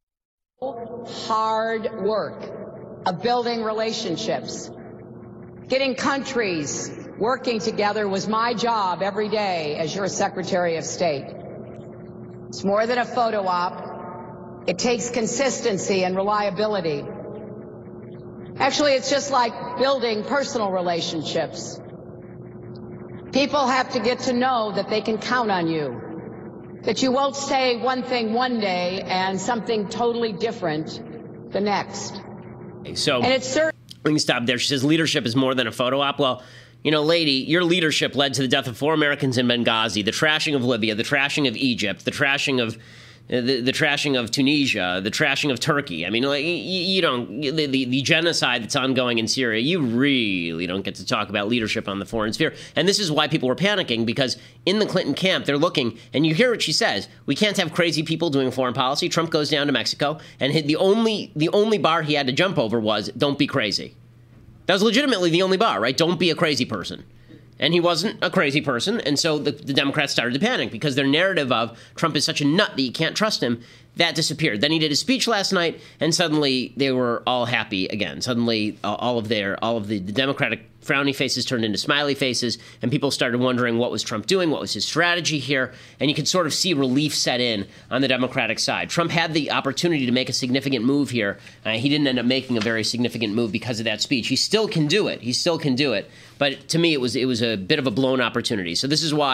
hard work of building relationships. Getting countries working together was my job every day as your Secretary of State. It's more than a photo op. It takes consistency and reliability. Actually, it's just like building personal relationships. People have to get to know that they can count on you, that you won't say one thing one day and something totally different the next. So, and it's certain. We can stop there. She says leadership is more than a photo op. Well, you know, lady, your leadership led to the death of four Americans in Benghazi, the trashing of Libya, the trashing of Egypt, the trashing of uh, the, the trashing of Tunisia, the trashing of Turkey. I mean, like, you, you don't the, the the genocide that's ongoing in Syria. You really don't get to talk about leadership on the foreign sphere. And this is why people were panicking, because in the Clinton camp, they're looking, and you hear what she says. We can't have crazy people doing foreign policy. Trump goes down to Mexico, and the only the only bar he had to jump over was don't be crazy. That was legitimately the only bar, right? Don't be a crazy person. And he wasn't a crazy person, and so the, the Democrats started to panic because their narrative of Trump is such a nut that you can't trust him, that disappeared. Then he did his speech last night, and suddenly they were all happy again. Suddenly, uh, all of their, all of the, the Democratic frowny faces turned into smiley faces, and people started wondering what was Trump doing, what was his strategy here, and you could sort of see relief set in on the Democratic side. Trump had the opportunity to make a significant move here. Uh, he didn't end up making a very significant move because of that speech. He still can do it. He still can do it. But to me, it was it was a bit of a blown opportunity. So this is why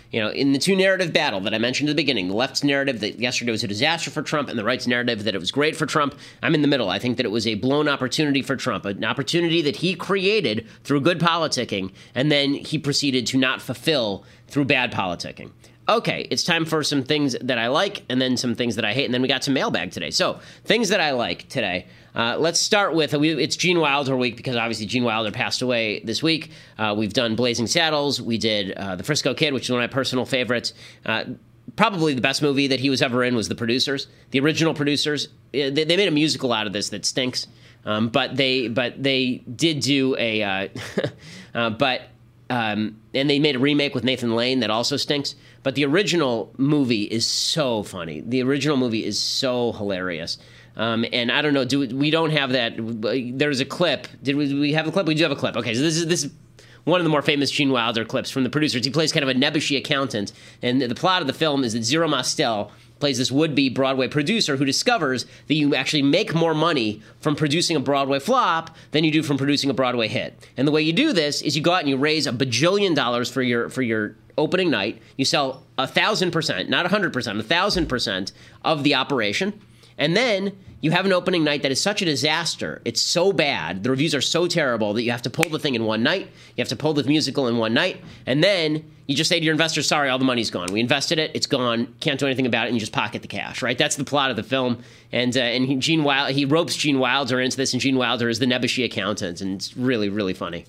you know, in the two narrative battle that I mentioned at the beginning, the left's narrative that yesterday was a disaster for Trump and the right's narrative that it was great for Trump, I'm in the middle. I think that it was a blown opportunity for Trump, an opportunity that he created through good politicking, and then he proceeded to not fulfill through bad politicking. Okay, it's time for some things that I like and then some things that I hate, and then we got some mailbag today. So, things that I like today. Uh, let's start with, uh, we, it's Gene Wilder week because obviously Gene Wilder passed away this week. Uh, we've done Blazing Saddles. We did uh, The Frisco Kid, which is one of my personal favorites. Uh, probably the best movie that he was ever in was The Producers. The original Producers. They, they made a musical out of this that stinks, um, but they but they did do a, uh, uh, but, um, and they made a remake with Nathan Lane that also stinks. But the original movie is so funny. The original movie is so hilarious. Um, and I don't know, do we, we don't have that. There's a clip. Did we, do we have a clip? We do have a clip. Okay, so this is this is one of the more famous Gene Wilder clips from The Producers. He plays kind of a nebbishy accountant, and the plot of the film is that Zero Mostel plays this would-be Broadway producer who discovers that you actually make more money from producing a Broadway flop than you do from producing a Broadway hit. And the way you do this is you go out and you raise a bajillion dollars for your for your opening night. You sell a thousand percent, not a hundred percent, a thousand percent of the operation, and then you have an opening night that is such a disaster. It's so bad. The reviews are so terrible that you have to pull the thing in one night. You have to pull the musical in one night. And then you just say to your investors, sorry, all the money's gone. We invested it. It's gone. Can't do anything about it. And you just pocket the cash, right? That's the plot of the film. And uh, and he, Gene Wilder, he ropes Gene Wilder into this, and Gene Wilder is the nebbishy accountant. And it's really, really funny.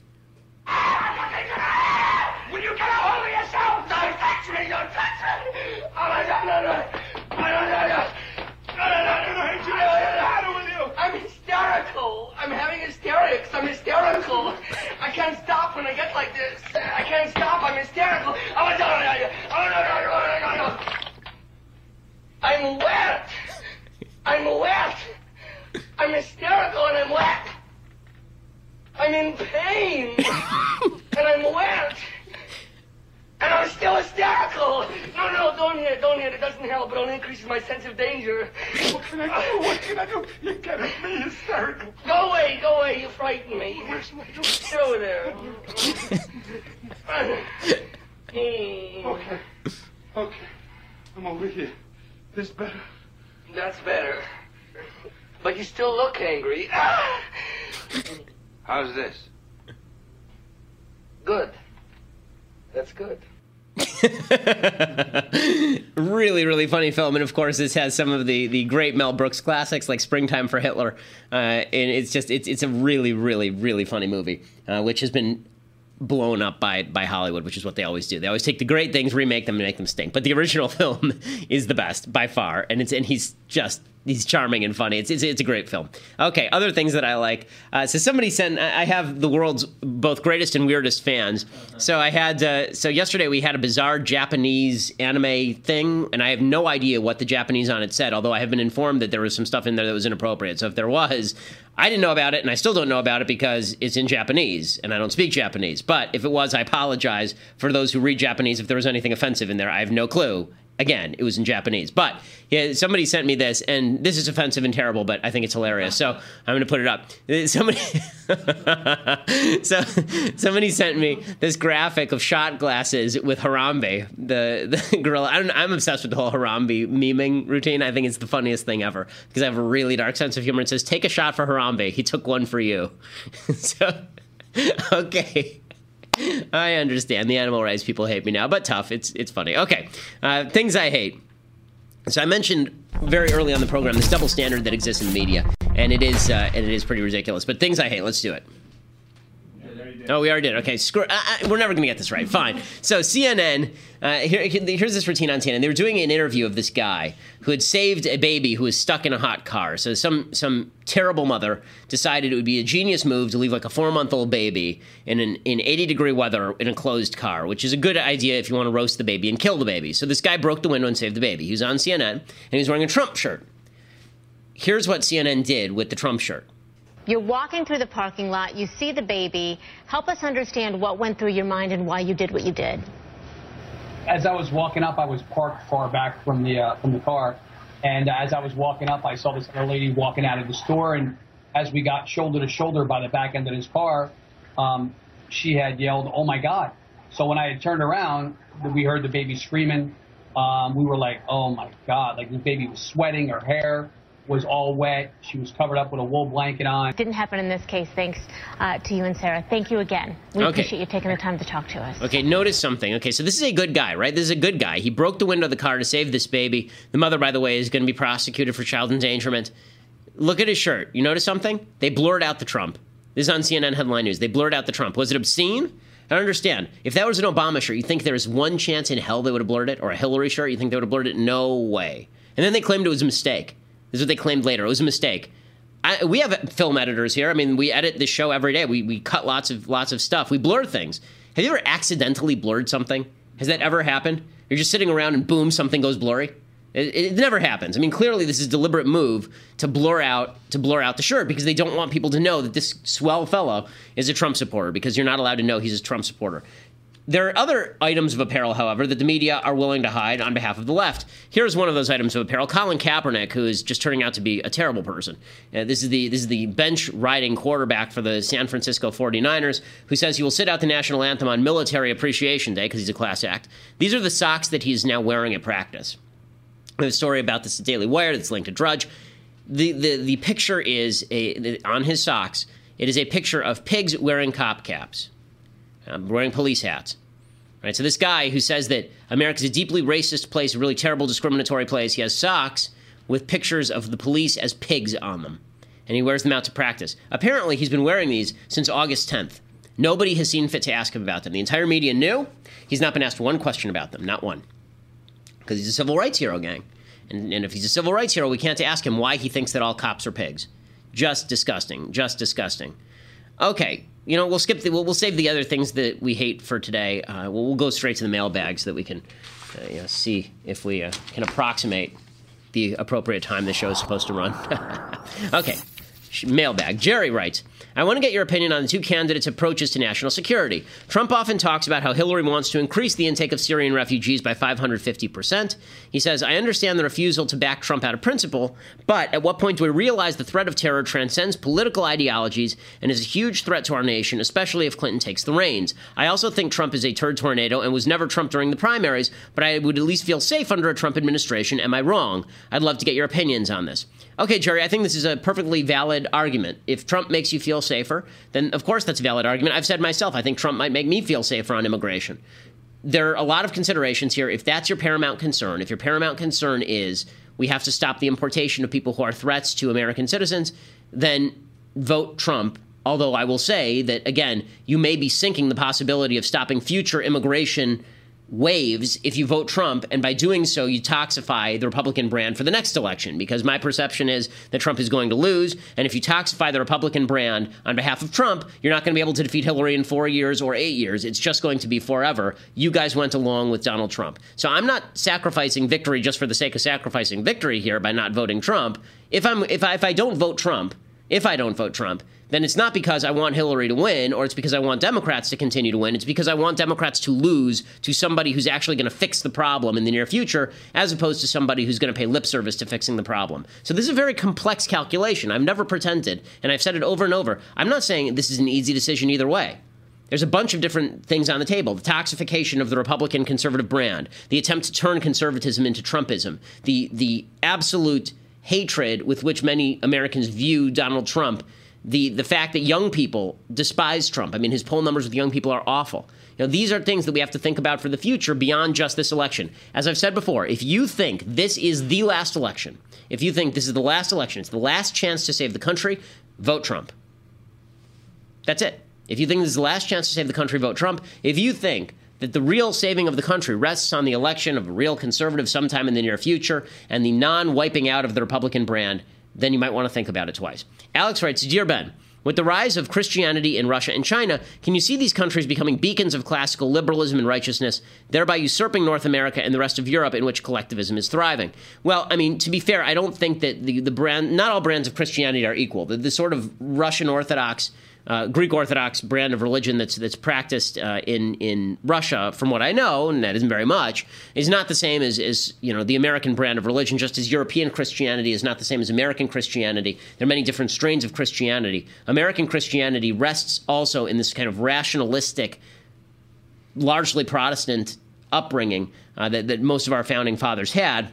Will you get a hold of yourself? Don't touch me. Don't touch me. Oh, my God. No, no. No, no, no, no. I'm hysterical. I'm having hysterics. I'm hysterical. I can't stop when I get like this. I can't stop. I'm hysterical. Oh, no, no, no, no, no, no, no. I'm wet. I'm wet. I'm hysterical and I'm wet. I'm in pain. And I'm wet. And I'm still hysterical. No, no, don't hit it, don't hit it. It doesn't help. It only increases my sense of danger. What can I do? What can I do? You're getting me hysterical. Go away, go away. You frighten me. Where's my door? Get over there. Okay. Okay. I'm over here. This better? That's better. But you still look angry. How's this? Good. That's good. Really, really funny film. And of course, this has some of the, the great Mel Brooks classics like Springtime for Hitler. Uh, and it's just, it's it's a really, really, really funny movie, uh, which has been blown up by by Hollywood, which is what they always do. They always take the great things, remake them, and make them stink. But the original film is the best by far. And it's and he's just, he's charming and funny. It's, it's, it's a great film. Okay, other things that I like. Uh, so somebody sent, I have the world's both greatest and weirdest fans. So I had, uh, so yesterday we had a bizarre Japanese anime thing, and I have no idea what the Japanese on it said, although I have been informed that there was some stuff in there that was inappropriate. So if there was, I didn't know about it, and I still don't know about it because it's in Japanese, and I don't speak Japanese. But if it was, I apologize for those who read Japanese if there was anything offensive in there. I have no clue. Again, it was in Japanese. But yeah, somebody sent me this, and this is offensive and terrible, but I think it's hilarious. So I'm going to put it up. Somebody, so somebody sent me this graphic of shot glasses with Harambe, the, the gorilla. I don't, I'm obsessed with the whole Harambe memeing routine. I think it's the funniest thing ever because I have a really dark sense of humor. It says, take a shot for Harambe. He took one for you. So, okay. I understand. The animal rights people hate me now, but tough. It's it's funny. Okay. Uh, things I hate. So I mentioned very early on the program this double standard that exists in the media, and it is uh, and it is pretty ridiculous. But things I hate. Let's do it. Oh, we already did. Okay, screw. I, I, we're never going to get this right. Fine. So C N N, uh, here, here's this routine on C N N. They were doing an interview of this guy who had saved a baby who was stuck in a hot car. So some some terrible mother decided it would be a genius move to leave like a four-month-old baby in an in eighty-degree weather in a closed car, which is a good idea if you want to roast the baby and kill the baby. So this guy broke the window and saved the baby. He was on C N N, and he was wearing a Trump shirt. Here's what C N N did with the Trump shirt. You're walking through the parking lot, you see the baby. Help us understand what went through your mind and why you did what you did. As I was walking up, I was parked far back from the uh, from the car, and as I was walking up, I saw this other lady walking out of the store, and as we got shoulder to shoulder by the back end of his car, um, she had yelled, "Oh my God!" So when I had turned around, we heard the baby screaming. Um, we were like, oh, my God. Like, the baby was sweating. Her hair was all wet. She was covered up with a wool blanket on. Didn't happen in this case, thanks uh, to you and Sarah. Thank you again. We Okay. appreciate you taking the time to talk to us. Okay, notice something. Okay, so this is a good guy, right? This is a good guy. He broke the window of the car to save this baby. The mother, by the way, is going to be prosecuted for child endangerment. Look at his shirt. You notice something? They blurred out the Trump. This is on C N N Headline News. They blurred out the Trump. Was it obscene? I don't understand. If that was an Obama shirt, you think there was one chance in hell they would have blurred it? Or a Hillary shirt, you think they would have blurred it? No way. And then they claimed it was a mistake. This is what they claimed later. It was a mistake. I, we have film editors here. I mean, we edit this show every day. We we cut lots of lots of stuff. We blur things. Have you ever accidentally blurred something? Has that ever happened? You're just sitting around and boom, something goes blurry. It, it never happens. I mean, clearly this is a deliberate move to blur out to blur out the shirt because they don't want people to know that this swell fellow is a Trump supporter because you're not allowed to know he's a Trump supporter. There are other items of apparel, however, that the media are willing to hide on behalf of the left. Here's one of those items of apparel. Colin Kaepernick, who is just turning out to be a terrible person. Uh, this is the this is the bench-riding quarterback for the San Francisco forty-niners, who says he will sit out the national anthem on Military Appreciation Day because he's a class act. These are the socks that he's now wearing at practice. There's a story about this at Daily Wire that's linked to Drudge. The, the, the picture is, a, on his socks, it is a picture of pigs wearing cop caps, um, wearing police hats. Right, so this guy who says that America's a deeply racist place, a really terrible discriminatory place, he has socks with pictures of the police as pigs on them, and he wears them out to practice. Apparently, he's been wearing these since August tenth. Nobody has seen fit to ask him about them. The entire media knew. He's not been asked one question about them, not one. Because he's a civil rights hero, gang. And, and if he's a civil rights hero, we can't ask him why he thinks that all cops are pigs. Just disgusting. Just disgusting. Okay, you know, we'll skip the, we'll, we'll save the other things that we hate for today. Uh, we'll, we'll go straight to the mailbag so that we can uh, you know, see if we uh, can approximate the appropriate time the show is supposed to run. Okay, mailbag. Jerry writes, I want to get your opinion on the two candidates' approaches to national security. Trump often talks about how Hillary wants to increase the intake of Syrian refugees by five hundred fifty percent. He says, I understand the refusal to back Trump out of principle, but at what point do we realize the threat of terror transcends political ideologies and is a huge threat to our nation, especially if Clinton takes the reins? I also think Trump is a turd tornado and was never Trump during the primaries, but I would at least feel safe under a Trump administration. Am I wrong? I'd love to get your opinions on this. Okay, Jerry, I think this is a perfectly valid argument. If Trump makes you feel safer, then of course that's a valid argument. I've said myself, I think Trump might make me feel safer on immigration. There are a lot of considerations here. If that's your paramount concern, if your paramount concern is we have to stop the importation of people who are threats to American citizens, then vote Trump. Although I will say that, again, you may be sinking the possibility of stopping future immigration waves if you vote Trump, and by doing so, you toxify the Republican brand for the next election, because my perception is that Trump is going to lose, and if you toxify the Republican brand on behalf of Trump, you're not going to be able to defeat Hillary in four years or eight years. It's just going to be forever. You guys went along with Donald Trump. So I'm not sacrificing victory just for the sake of sacrificing victory here by not voting Trump. If I'm if I, if I don't vote Trump, if I don't vote Trump, then it's not because I want Hillary to win or it's because I want Democrats to continue to win. It's because I want Democrats to lose to somebody who's actually going to fix the problem in the near future, as opposed to somebody who's going to pay lip service to fixing the problem. So this is a very complex calculation. I've never pretended, and I've said it over and over, I'm not saying this is an easy decision either way. There's a bunch of different things on the table. The toxification of the Republican conservative brand, the attempt to turn conservatism into Trumpism, the the absolute hatred with which many Americans view Donald Trump, the the fact that young people despise Trump. I mean, his poll numbers with young people are awful. You know, these are things that we have to think about for the future beyond just this election. As I've said before, if you think this is the last election, if you think this is the last election, it's the last chance to save the country, vote Trump. That's it. If you think this is the last chance to save the country, vote Trump. If you think that the real saving of the country rests on the election of a real conservative sometime in the near future and the non-wiping out of the Republican brand, then you might want to think about it twice. Alex writes, Dear Ben, with the rise of Christianity in Russia and China, can you see these countries becoming beacons of classical liberalism and righteousness, thereby usurping North America and the rest of Europe in which collectivism is thriving? Well, I mean, to be fair, I don't think that the, the brand, not all brands of Christianity are equal. The, the sort of Russian Orthodox, uh, Greek Orthodox brand of religion that's that's practiced uh, in in Russia, from what I know, and that isn't very much, is not the same as, as you know the American brand of religion. Just as European Christianity is not the same as American Christianity, there are many different strains of Christianity. American Christianity rests also in this kind of rationalistic largely Protestant upbringing uh, that, that most of our founding fathers had.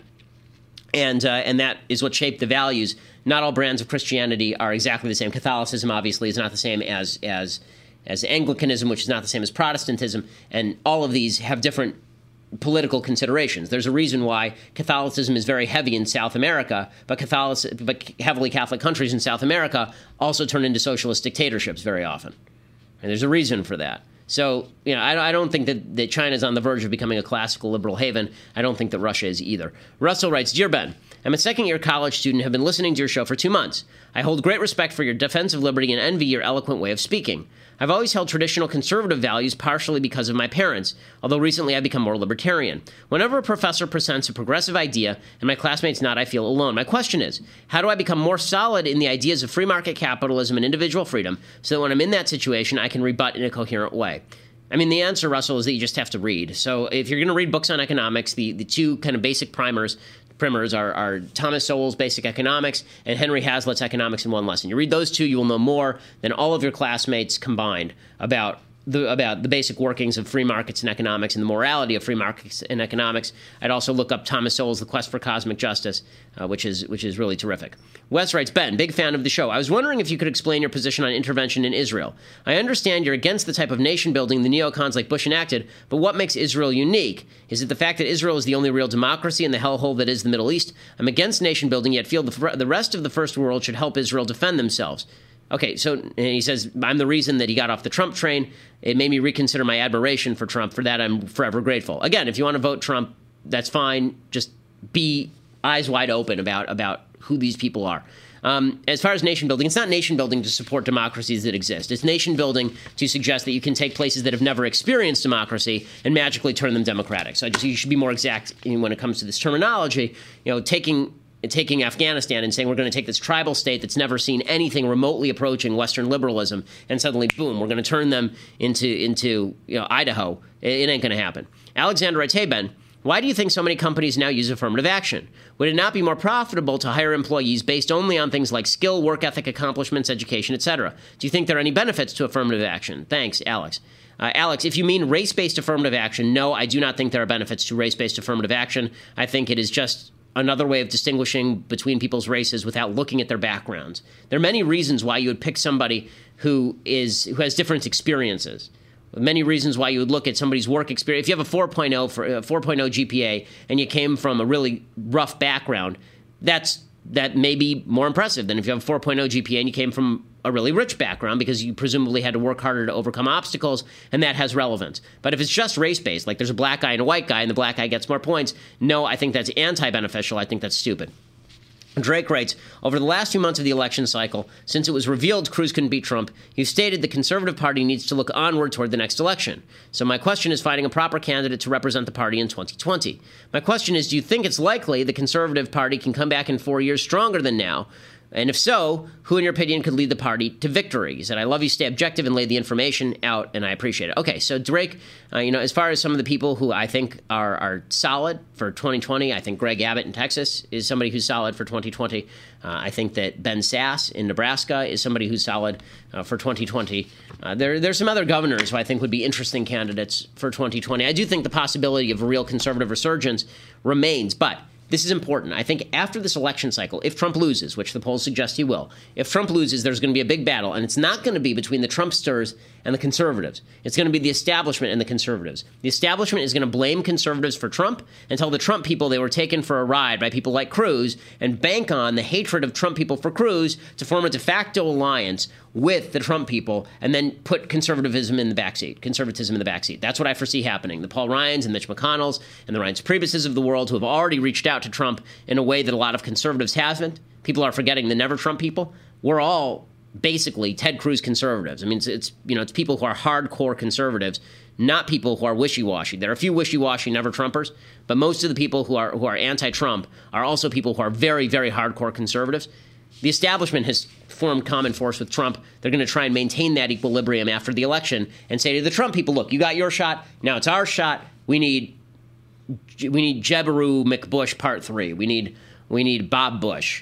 And uh, and that is what shaped the values. Not all brands of Christianity are exactly the same. Catholicism, obviously, is not the same as as as Anglicanism, which is not the same as Protestantism. And all of these have different political considerations. There's a reason why Catholicism is very heavy in South America, but Catholic, but heavily Catholic countries in South America also turn into socialist dictatorships very often. And there's a reason for that. So, you know, I, I don't think that, that China is on the verge of becoming a classical liberal haven. I don't think that Russia is either. Russell writes, Dear Ben, I'm a second-year college student, have been listening to your show for two months. I hold great respect for your defense of liberty and envy your eloquent way of speaking. I've always held traditional conservative values partially because of my parents, although recently I've become more libertarian. Whenever a professor presents a progressive idea and my classmates nod, I feel alone. My question is, how do I become more solid in the ideas of free market capitalism and individual freedom so that when I'm in that situation, I can rebut in a coherent way? I mean, the answer, Russell, is that you just have to read. So if you're going to read books on economics, the, the two kind of basic primers primers are, are Thomas Sowell's Basic Economics and Henry Hazlitt's Economics in One Lesson. You read those two, you will know more than all of your classmates combined about the about the basic workings of free markets and economics and the morality of free markets and economics. I'd also look up Thomas Sowell's The Quest for Cosmic Justice, uh, which is which is really terrific. Wes writes, Ben, big fan of the show. I was wondering if you could explain your position on intervention in Israel. I understand you're against the type of nation building the neocons like Bush enacted, but what makes Israel unique? Is it the fact that Israel is the only real democracy in the hellhole that is the Middle East? I'm against nation building, yet feel the, the rest of the first world should help Israel defend themselves. Okay, so and he says, I'm the reason that he got off the Trump train. It made me reconsider my admiration for Trump. For that, I'm forever grateful. Again, if you want to vote Trump, that's fine. Just be eyes wide open about, about who these people are. Um, as far as nation building, it's not nation building to support democracies that exist. It's nation building to suggest that you can take places that have never experienced democracy and magically turn them democratic. So I just, you should be more exact when it comes to this terminology. You know, taking... taking Afghanistan and saying we're going to take this tribal state that's never seen anything remotely approaching Western liberalism, and suddenly, boom, we're going to turn them into, into you know, Idaho. It, it ain't going to happen. Alexander writes, hey, Ben, why do you think so many companies now use affirmative action? Would it not be more profitable to hire employees based only on things like skill, work ethic, accomplishments, education, et cetera? Do you think there are any benefits to affirmative action? Thanks, Alex. Uh, Alex, if you mean race-based affirmative action, no, I do not think there are benefits to race-based affirmative action. I think it is just another way of distinguishing between people's races without looking at their backgrounds. There are many reasons why you would pick somebody who is who has different experiences. Many reasons why you would look at somebody's work experience. If you have a four point oh for a four point oh G P A and you came from a really rough background, that's that may be more impressive than if you have a four point oh G P A and you came from a really rich background because you presumably had to work harder to overcome obstacles, and that has relevance. But if it's just race-based, like there's a black guy and a white guy and the black guy gets more points, no, I think that's anti-beneficial. I think that's stupid. Drake writes, over the last few months of the election cycle, since it was revealed Cruz couldn't beat Trump, you stated the Conservative Party needs to look onward toward the next election. So my question is finding a proper candidate to represent the party in twenty twenty. My question is, do you think it's likely the Conservative Party can come back in four years stronger than now? And if so, who in your opinion could lead the party to victory? He said, I love you, stay objective and lay the information out, and I appreciate it. Okay, so Drake, uh, you know, as far as some of the people who I think are, are solid for twenty twenty, I think Greg Abbott in Texas is somebody who's solid for twenty twenty. Uh, I think that Ben Sasse in Nebraska is somebody who's solid uh, for twenty twenty. Uh, there, there's some other governors who I think would be interesting candidates for twenty twenty. I do think the possibility of a real conservative resurgence remains, but this is important. I think after this election cycle, if Trump loses, which the polls suggest he will, if Trump loses, there's going to be a big battle, and it's not going to be between the Trumpsters and the conservatives. It's going to be the establishment and the conservatives. The establishment is going to blame conservatives for Trump and tell the Trump people they were taken for a ride by people like Cruz and bank on the hatred of Trump people for Cruz to form a de facto alliance with the Trump people and then put conservatism in the backseat, conservatism in the backseat. That's what I foresee happening. The Paul Ryans and Mitch McConnells and the Reince Priebus's of the world who have already reached out to Trump in a way that a lot of conservatives haven't. People are forgetting the never Trump people. We're all basically Ted Cruz conservatives. I mean, it's, it's you know, it's people who are hardcore conservatives, not people who are wishy-washy. There are a few wishy-washy never Trumpers, but most of the people who are who are anti-Trump are also people who are very, very hardcore conservatives. The establishment has formed common force with Trump. They're going to try and maintain that equilibrium after the election and say to the Trump people, look, you got your shot. Now it's our shot. We need we need Jeberu McBush part three. We need we need Bob Bush.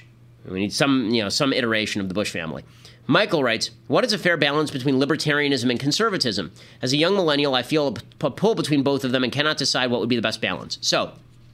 We need some, you know, some iteration of the Bush family. Michael writes, what is a fair balance between libertarianism and conservatism? As a young millennial, I feel a, p- a pull between both of them and cannot decide what would be the best balance. So,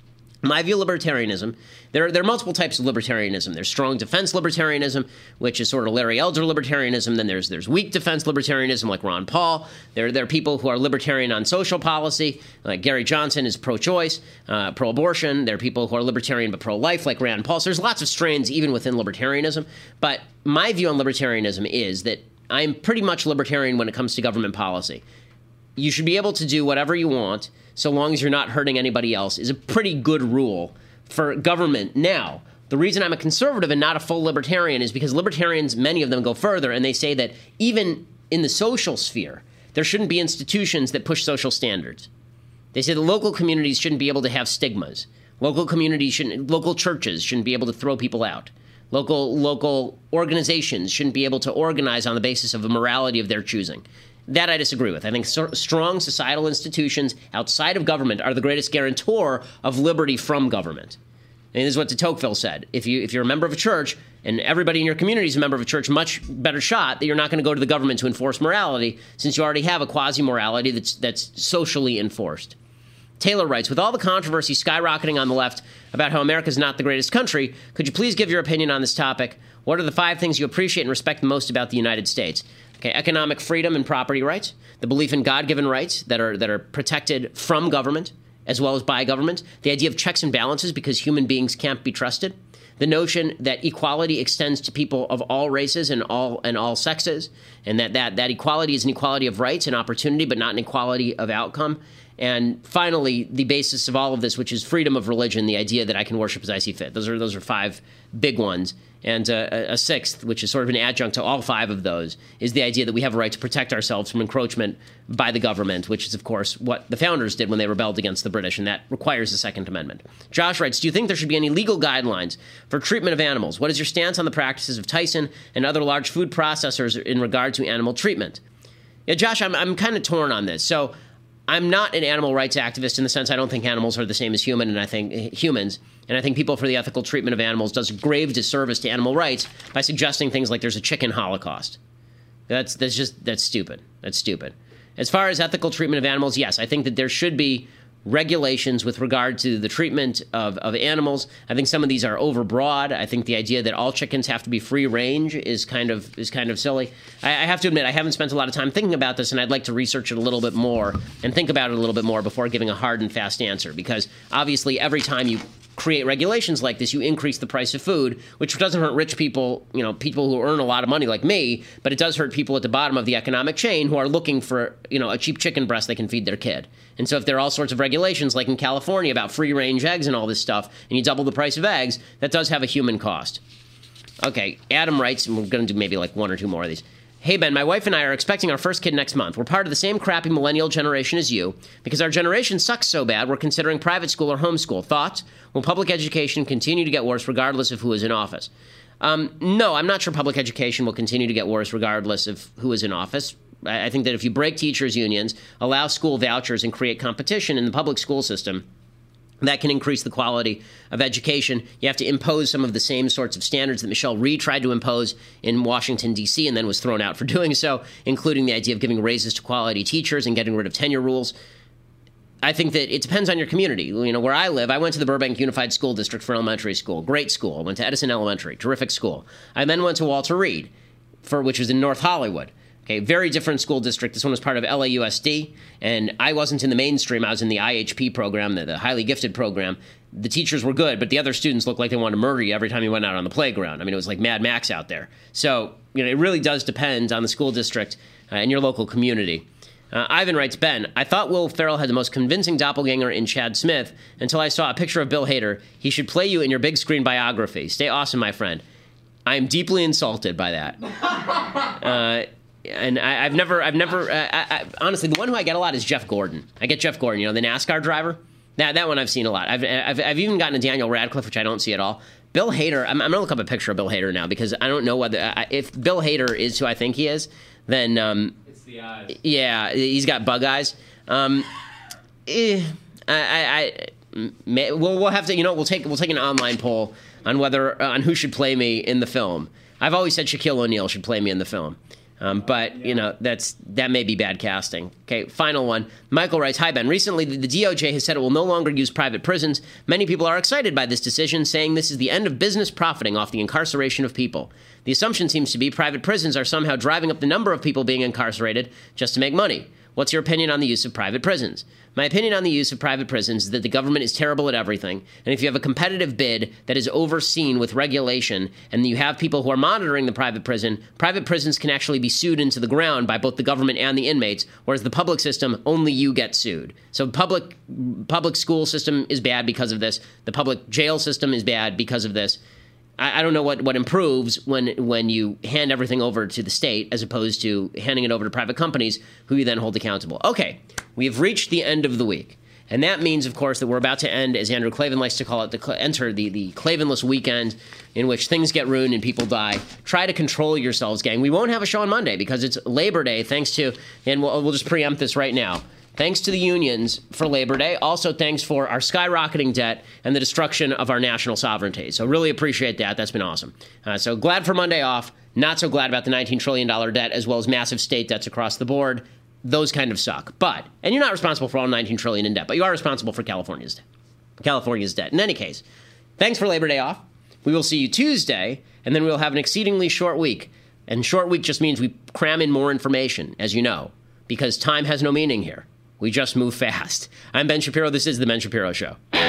my view of libertarianism, there are, there are multiple types of libertarianism. There's strong defense libertarianism, which is sort of Larry Elder libertarianism. Then there's there's weak defense libertarianism, like Ron Paul. There, there are people who are libertarian on social policy, like Gary Johnson is pro-choice, uh, pro-abortion. There are people who are libertarian but pro-life, like Rand Paul. So there's lots of strains even within libertarianism. But my view on libertarianism is that I'm pretty much libertarian when it comes to government policy. You should be able to do whatever you want so long as you're not hurting anybody else is a pretty good rule for government. Now, the reason I'm a conservative and not a full libertarian is because libertarians, many of them go further, and they say that even in the social sphere, there shouldn't be institutions that push social standards. They say that local communities shouldn't be able to have stigmas. Local communities shouldn't, local churches shouldn't be able to throw people out. Local, local organizations shouldn't be able to organize on the basis of a morality of their choosing. That I disagree with. I think so- strong societal institutions outside of government are the greatest guarantor of liberty from government. And this is what de Tocqueville said. If, you, if you're a member of a church and everybody in your community is a member of a church, much better shot that you're not going to go to the government to enforce morality since you already have a quasi-morality that's, that's socially enforced. Taylor writes, with all the controversy skyrocketing on the left about how America is not the greatest country, could you please give your opinion on this topic? What are the five things you appreciate and respect the most about the United States? Okay, economic freedom and property rights, the belief in God-given rights that are that are protected from government as well as by government, the idea of checks and balances because human beings can't be trusted, the notion that equality extends to people of all races and all and all sexes, and that, that, that equality is an equality of rights and opportunity, but not an equality of outcome. And finally, the basis of all of this, which is freedom of religion, the idea that I can worship as I see fit. Those are those are five big ones. And uh, a sixth, which is sort of an adjunct to all five of those, is the idea that we have a right to protect ourselves from encroachment by the government, which is, of course, what the founders did when they rebelled against the British, and that requires the Second Amendment. Josh writes, do you think there should be any legal guidelines for treatment of animals? What is your stance on the practices of Tyson and other large food processors in regard to animal treatment? Yeah, Josh, I'm, I'm kind of torn on this. So I'm not an animal rights activist in the sense I don't think animals are the same as human, and I think humans, and I think People for the Ethical Treatment of Animals does a grave disservice to animal rights by suggesting things like there's a chicken holocaust. That's that's just that's stupid. That's stupid. As far as ethical treatment of animals, yes, I think that there should be regulations with regard to the treatment of, of animals. I think some of these are overbroad. I think the idea that all chickens have to be free range is kind of is kind of silly. I, I have to admit, I haven't spent a lot of time thinking about this, and I'd like to research it a little bit more and think about it a little bit more before giving a hard and fast answer, because obviously every time you create regulations like this, you increase the price of food, which doesn't hurt rich people, you know, people who earn a lot of money like me, but it does hurt people at the bottom of the economic chain who are looking for, you know, a cheap chicken breast they can feed their kid. And so if there are all sorts of regulations, like in California, about free-range eggs and all this stuff, and you double the price of eggs, that does have a human cost. Okay, Adam writes, and we're going to do maybe like one or two more of these. Hey, Ben, my wife and I are expecting our first kid next month. We're part of the same crappy millennial generation as you. Because our generation sucks so bad, we're considering private school or homeschool. Thoughts? Will public education continue to get worse regardless of who is in office? Um, no, I'm not sure public education will continue to get worse regardless of who is in office. I, I think that if you break teachers' unions, allow school vouchers, and create competition in the public school system, that can increase the quality of education. You have to impose some of the same sorts of standards that Michelle Rhee tried to impose in Washington, D C, and then was thrown out for doing so, including the idea of giving raises to quality teachers and getting rid of tenure rules. I think that it depends on your community. You know, where I live, I went to the Burbank Unified School District for elementary school. Great school. I went to Edison Elementary. Terrific school. I then went to Walter Reed, for which was in North Hollywood. Okay, very different school district. This one was part of L A U S D, and I wasn't in the mainstream. I was in the I H P program, the, the highly gifted program. The teachers were good, but the other students looked like they wanted to murder you every time you went out on the playground. I mean, it was like Mad Max out there. So, you know, it really does depend on the school district uh, and your local community. Uh, Ivan writes, Ben, I thought Will Ferrell had the most convincing doppelganger in Chad Smith until I saw a picture of Bill Hader. He should play you in your big screen biography. Stay awesome, my friend. I am deeply insulted by that. Uh, And I, I've never, I've never, uh, I, I, honestly, the one who I get a lot is Jeff Gordon. I get Jeff Gordon, you know, the NASCAR driver. That that one I've seen a lot. I've, I've, I've even gotten a Daniel Radcliffe, which I don't see at all. Bill Hader, I'm, I'm going to look up a picture of Bill Hader now because I don't know whether, uh, if Bill Hader is who I think he is, then, um, it's the eyes. Yeah, he's got bug eyes. Um, eh, I, I, may, we'll we'll have to, you know, we'll take we'll take an online poll on whether uh, on who should play me in the film. I've always said Shaquille O'Neal should play me in the film. Um, but, you know, that's that may be bad casting. Okay, final one. Michael writes, "Hi, Ben. Recently, the, the D O J has said it will no longer use private prisons. Many people are excited by this decision, saying this is the end of business profiting off the incarceration of people. The assumption seems to be private prisons are somehow driving up the number of people being incarcerated just to make money. What's your opinion on the use of private prisons?" My opinion on the use of private prisons is that the government is terrible at everything, and if you have a competitive bid that is overseen with regulation, and you have people who are monitoring the private prison, private prisons can actually be sued into the ground by both the government and the inmates, whereas the public system, only you get sued. So public public school system is bad because of this. The public jail system is bad because of this. I don't know what, what improves when when you hand everything over to the state as opposed to handing it over to private companies who you then hold accountable. Okay, we have reached the end of the week. And that means, of course, that we're about to end, as Andrew Klavan likes to call it, to enter the, the Klavanless weekend in which things get ruined and people die. Try to control yourselves, gang. We won't have a show on Monday because it's Labor Day, thanks to, and we'll, we'll just preempt this right now. Thanks to the unions for Labor Day. Also, thanks for our skyrocketing debt and the destruction of our national sovereignty. So really appreciate that. That's been awesome. Uh, so glad for Monday off. Not so glad about the nineteen trillion dollars debt as well as massive state debts across the board. Those kind of suck. But, and you're not responsible for all nineteen trillion dollars in debt, but you are responsible for California's debt. California's debt. In any case, thanks for Labor Day off. We will see you Tuesday, and then we'll have an exceedingly short week. And short week just means we cram in more information, as you know, because time has no meaning here. We just move fast. I'm Ben Shapiro. This is The Ben Shapiro Show.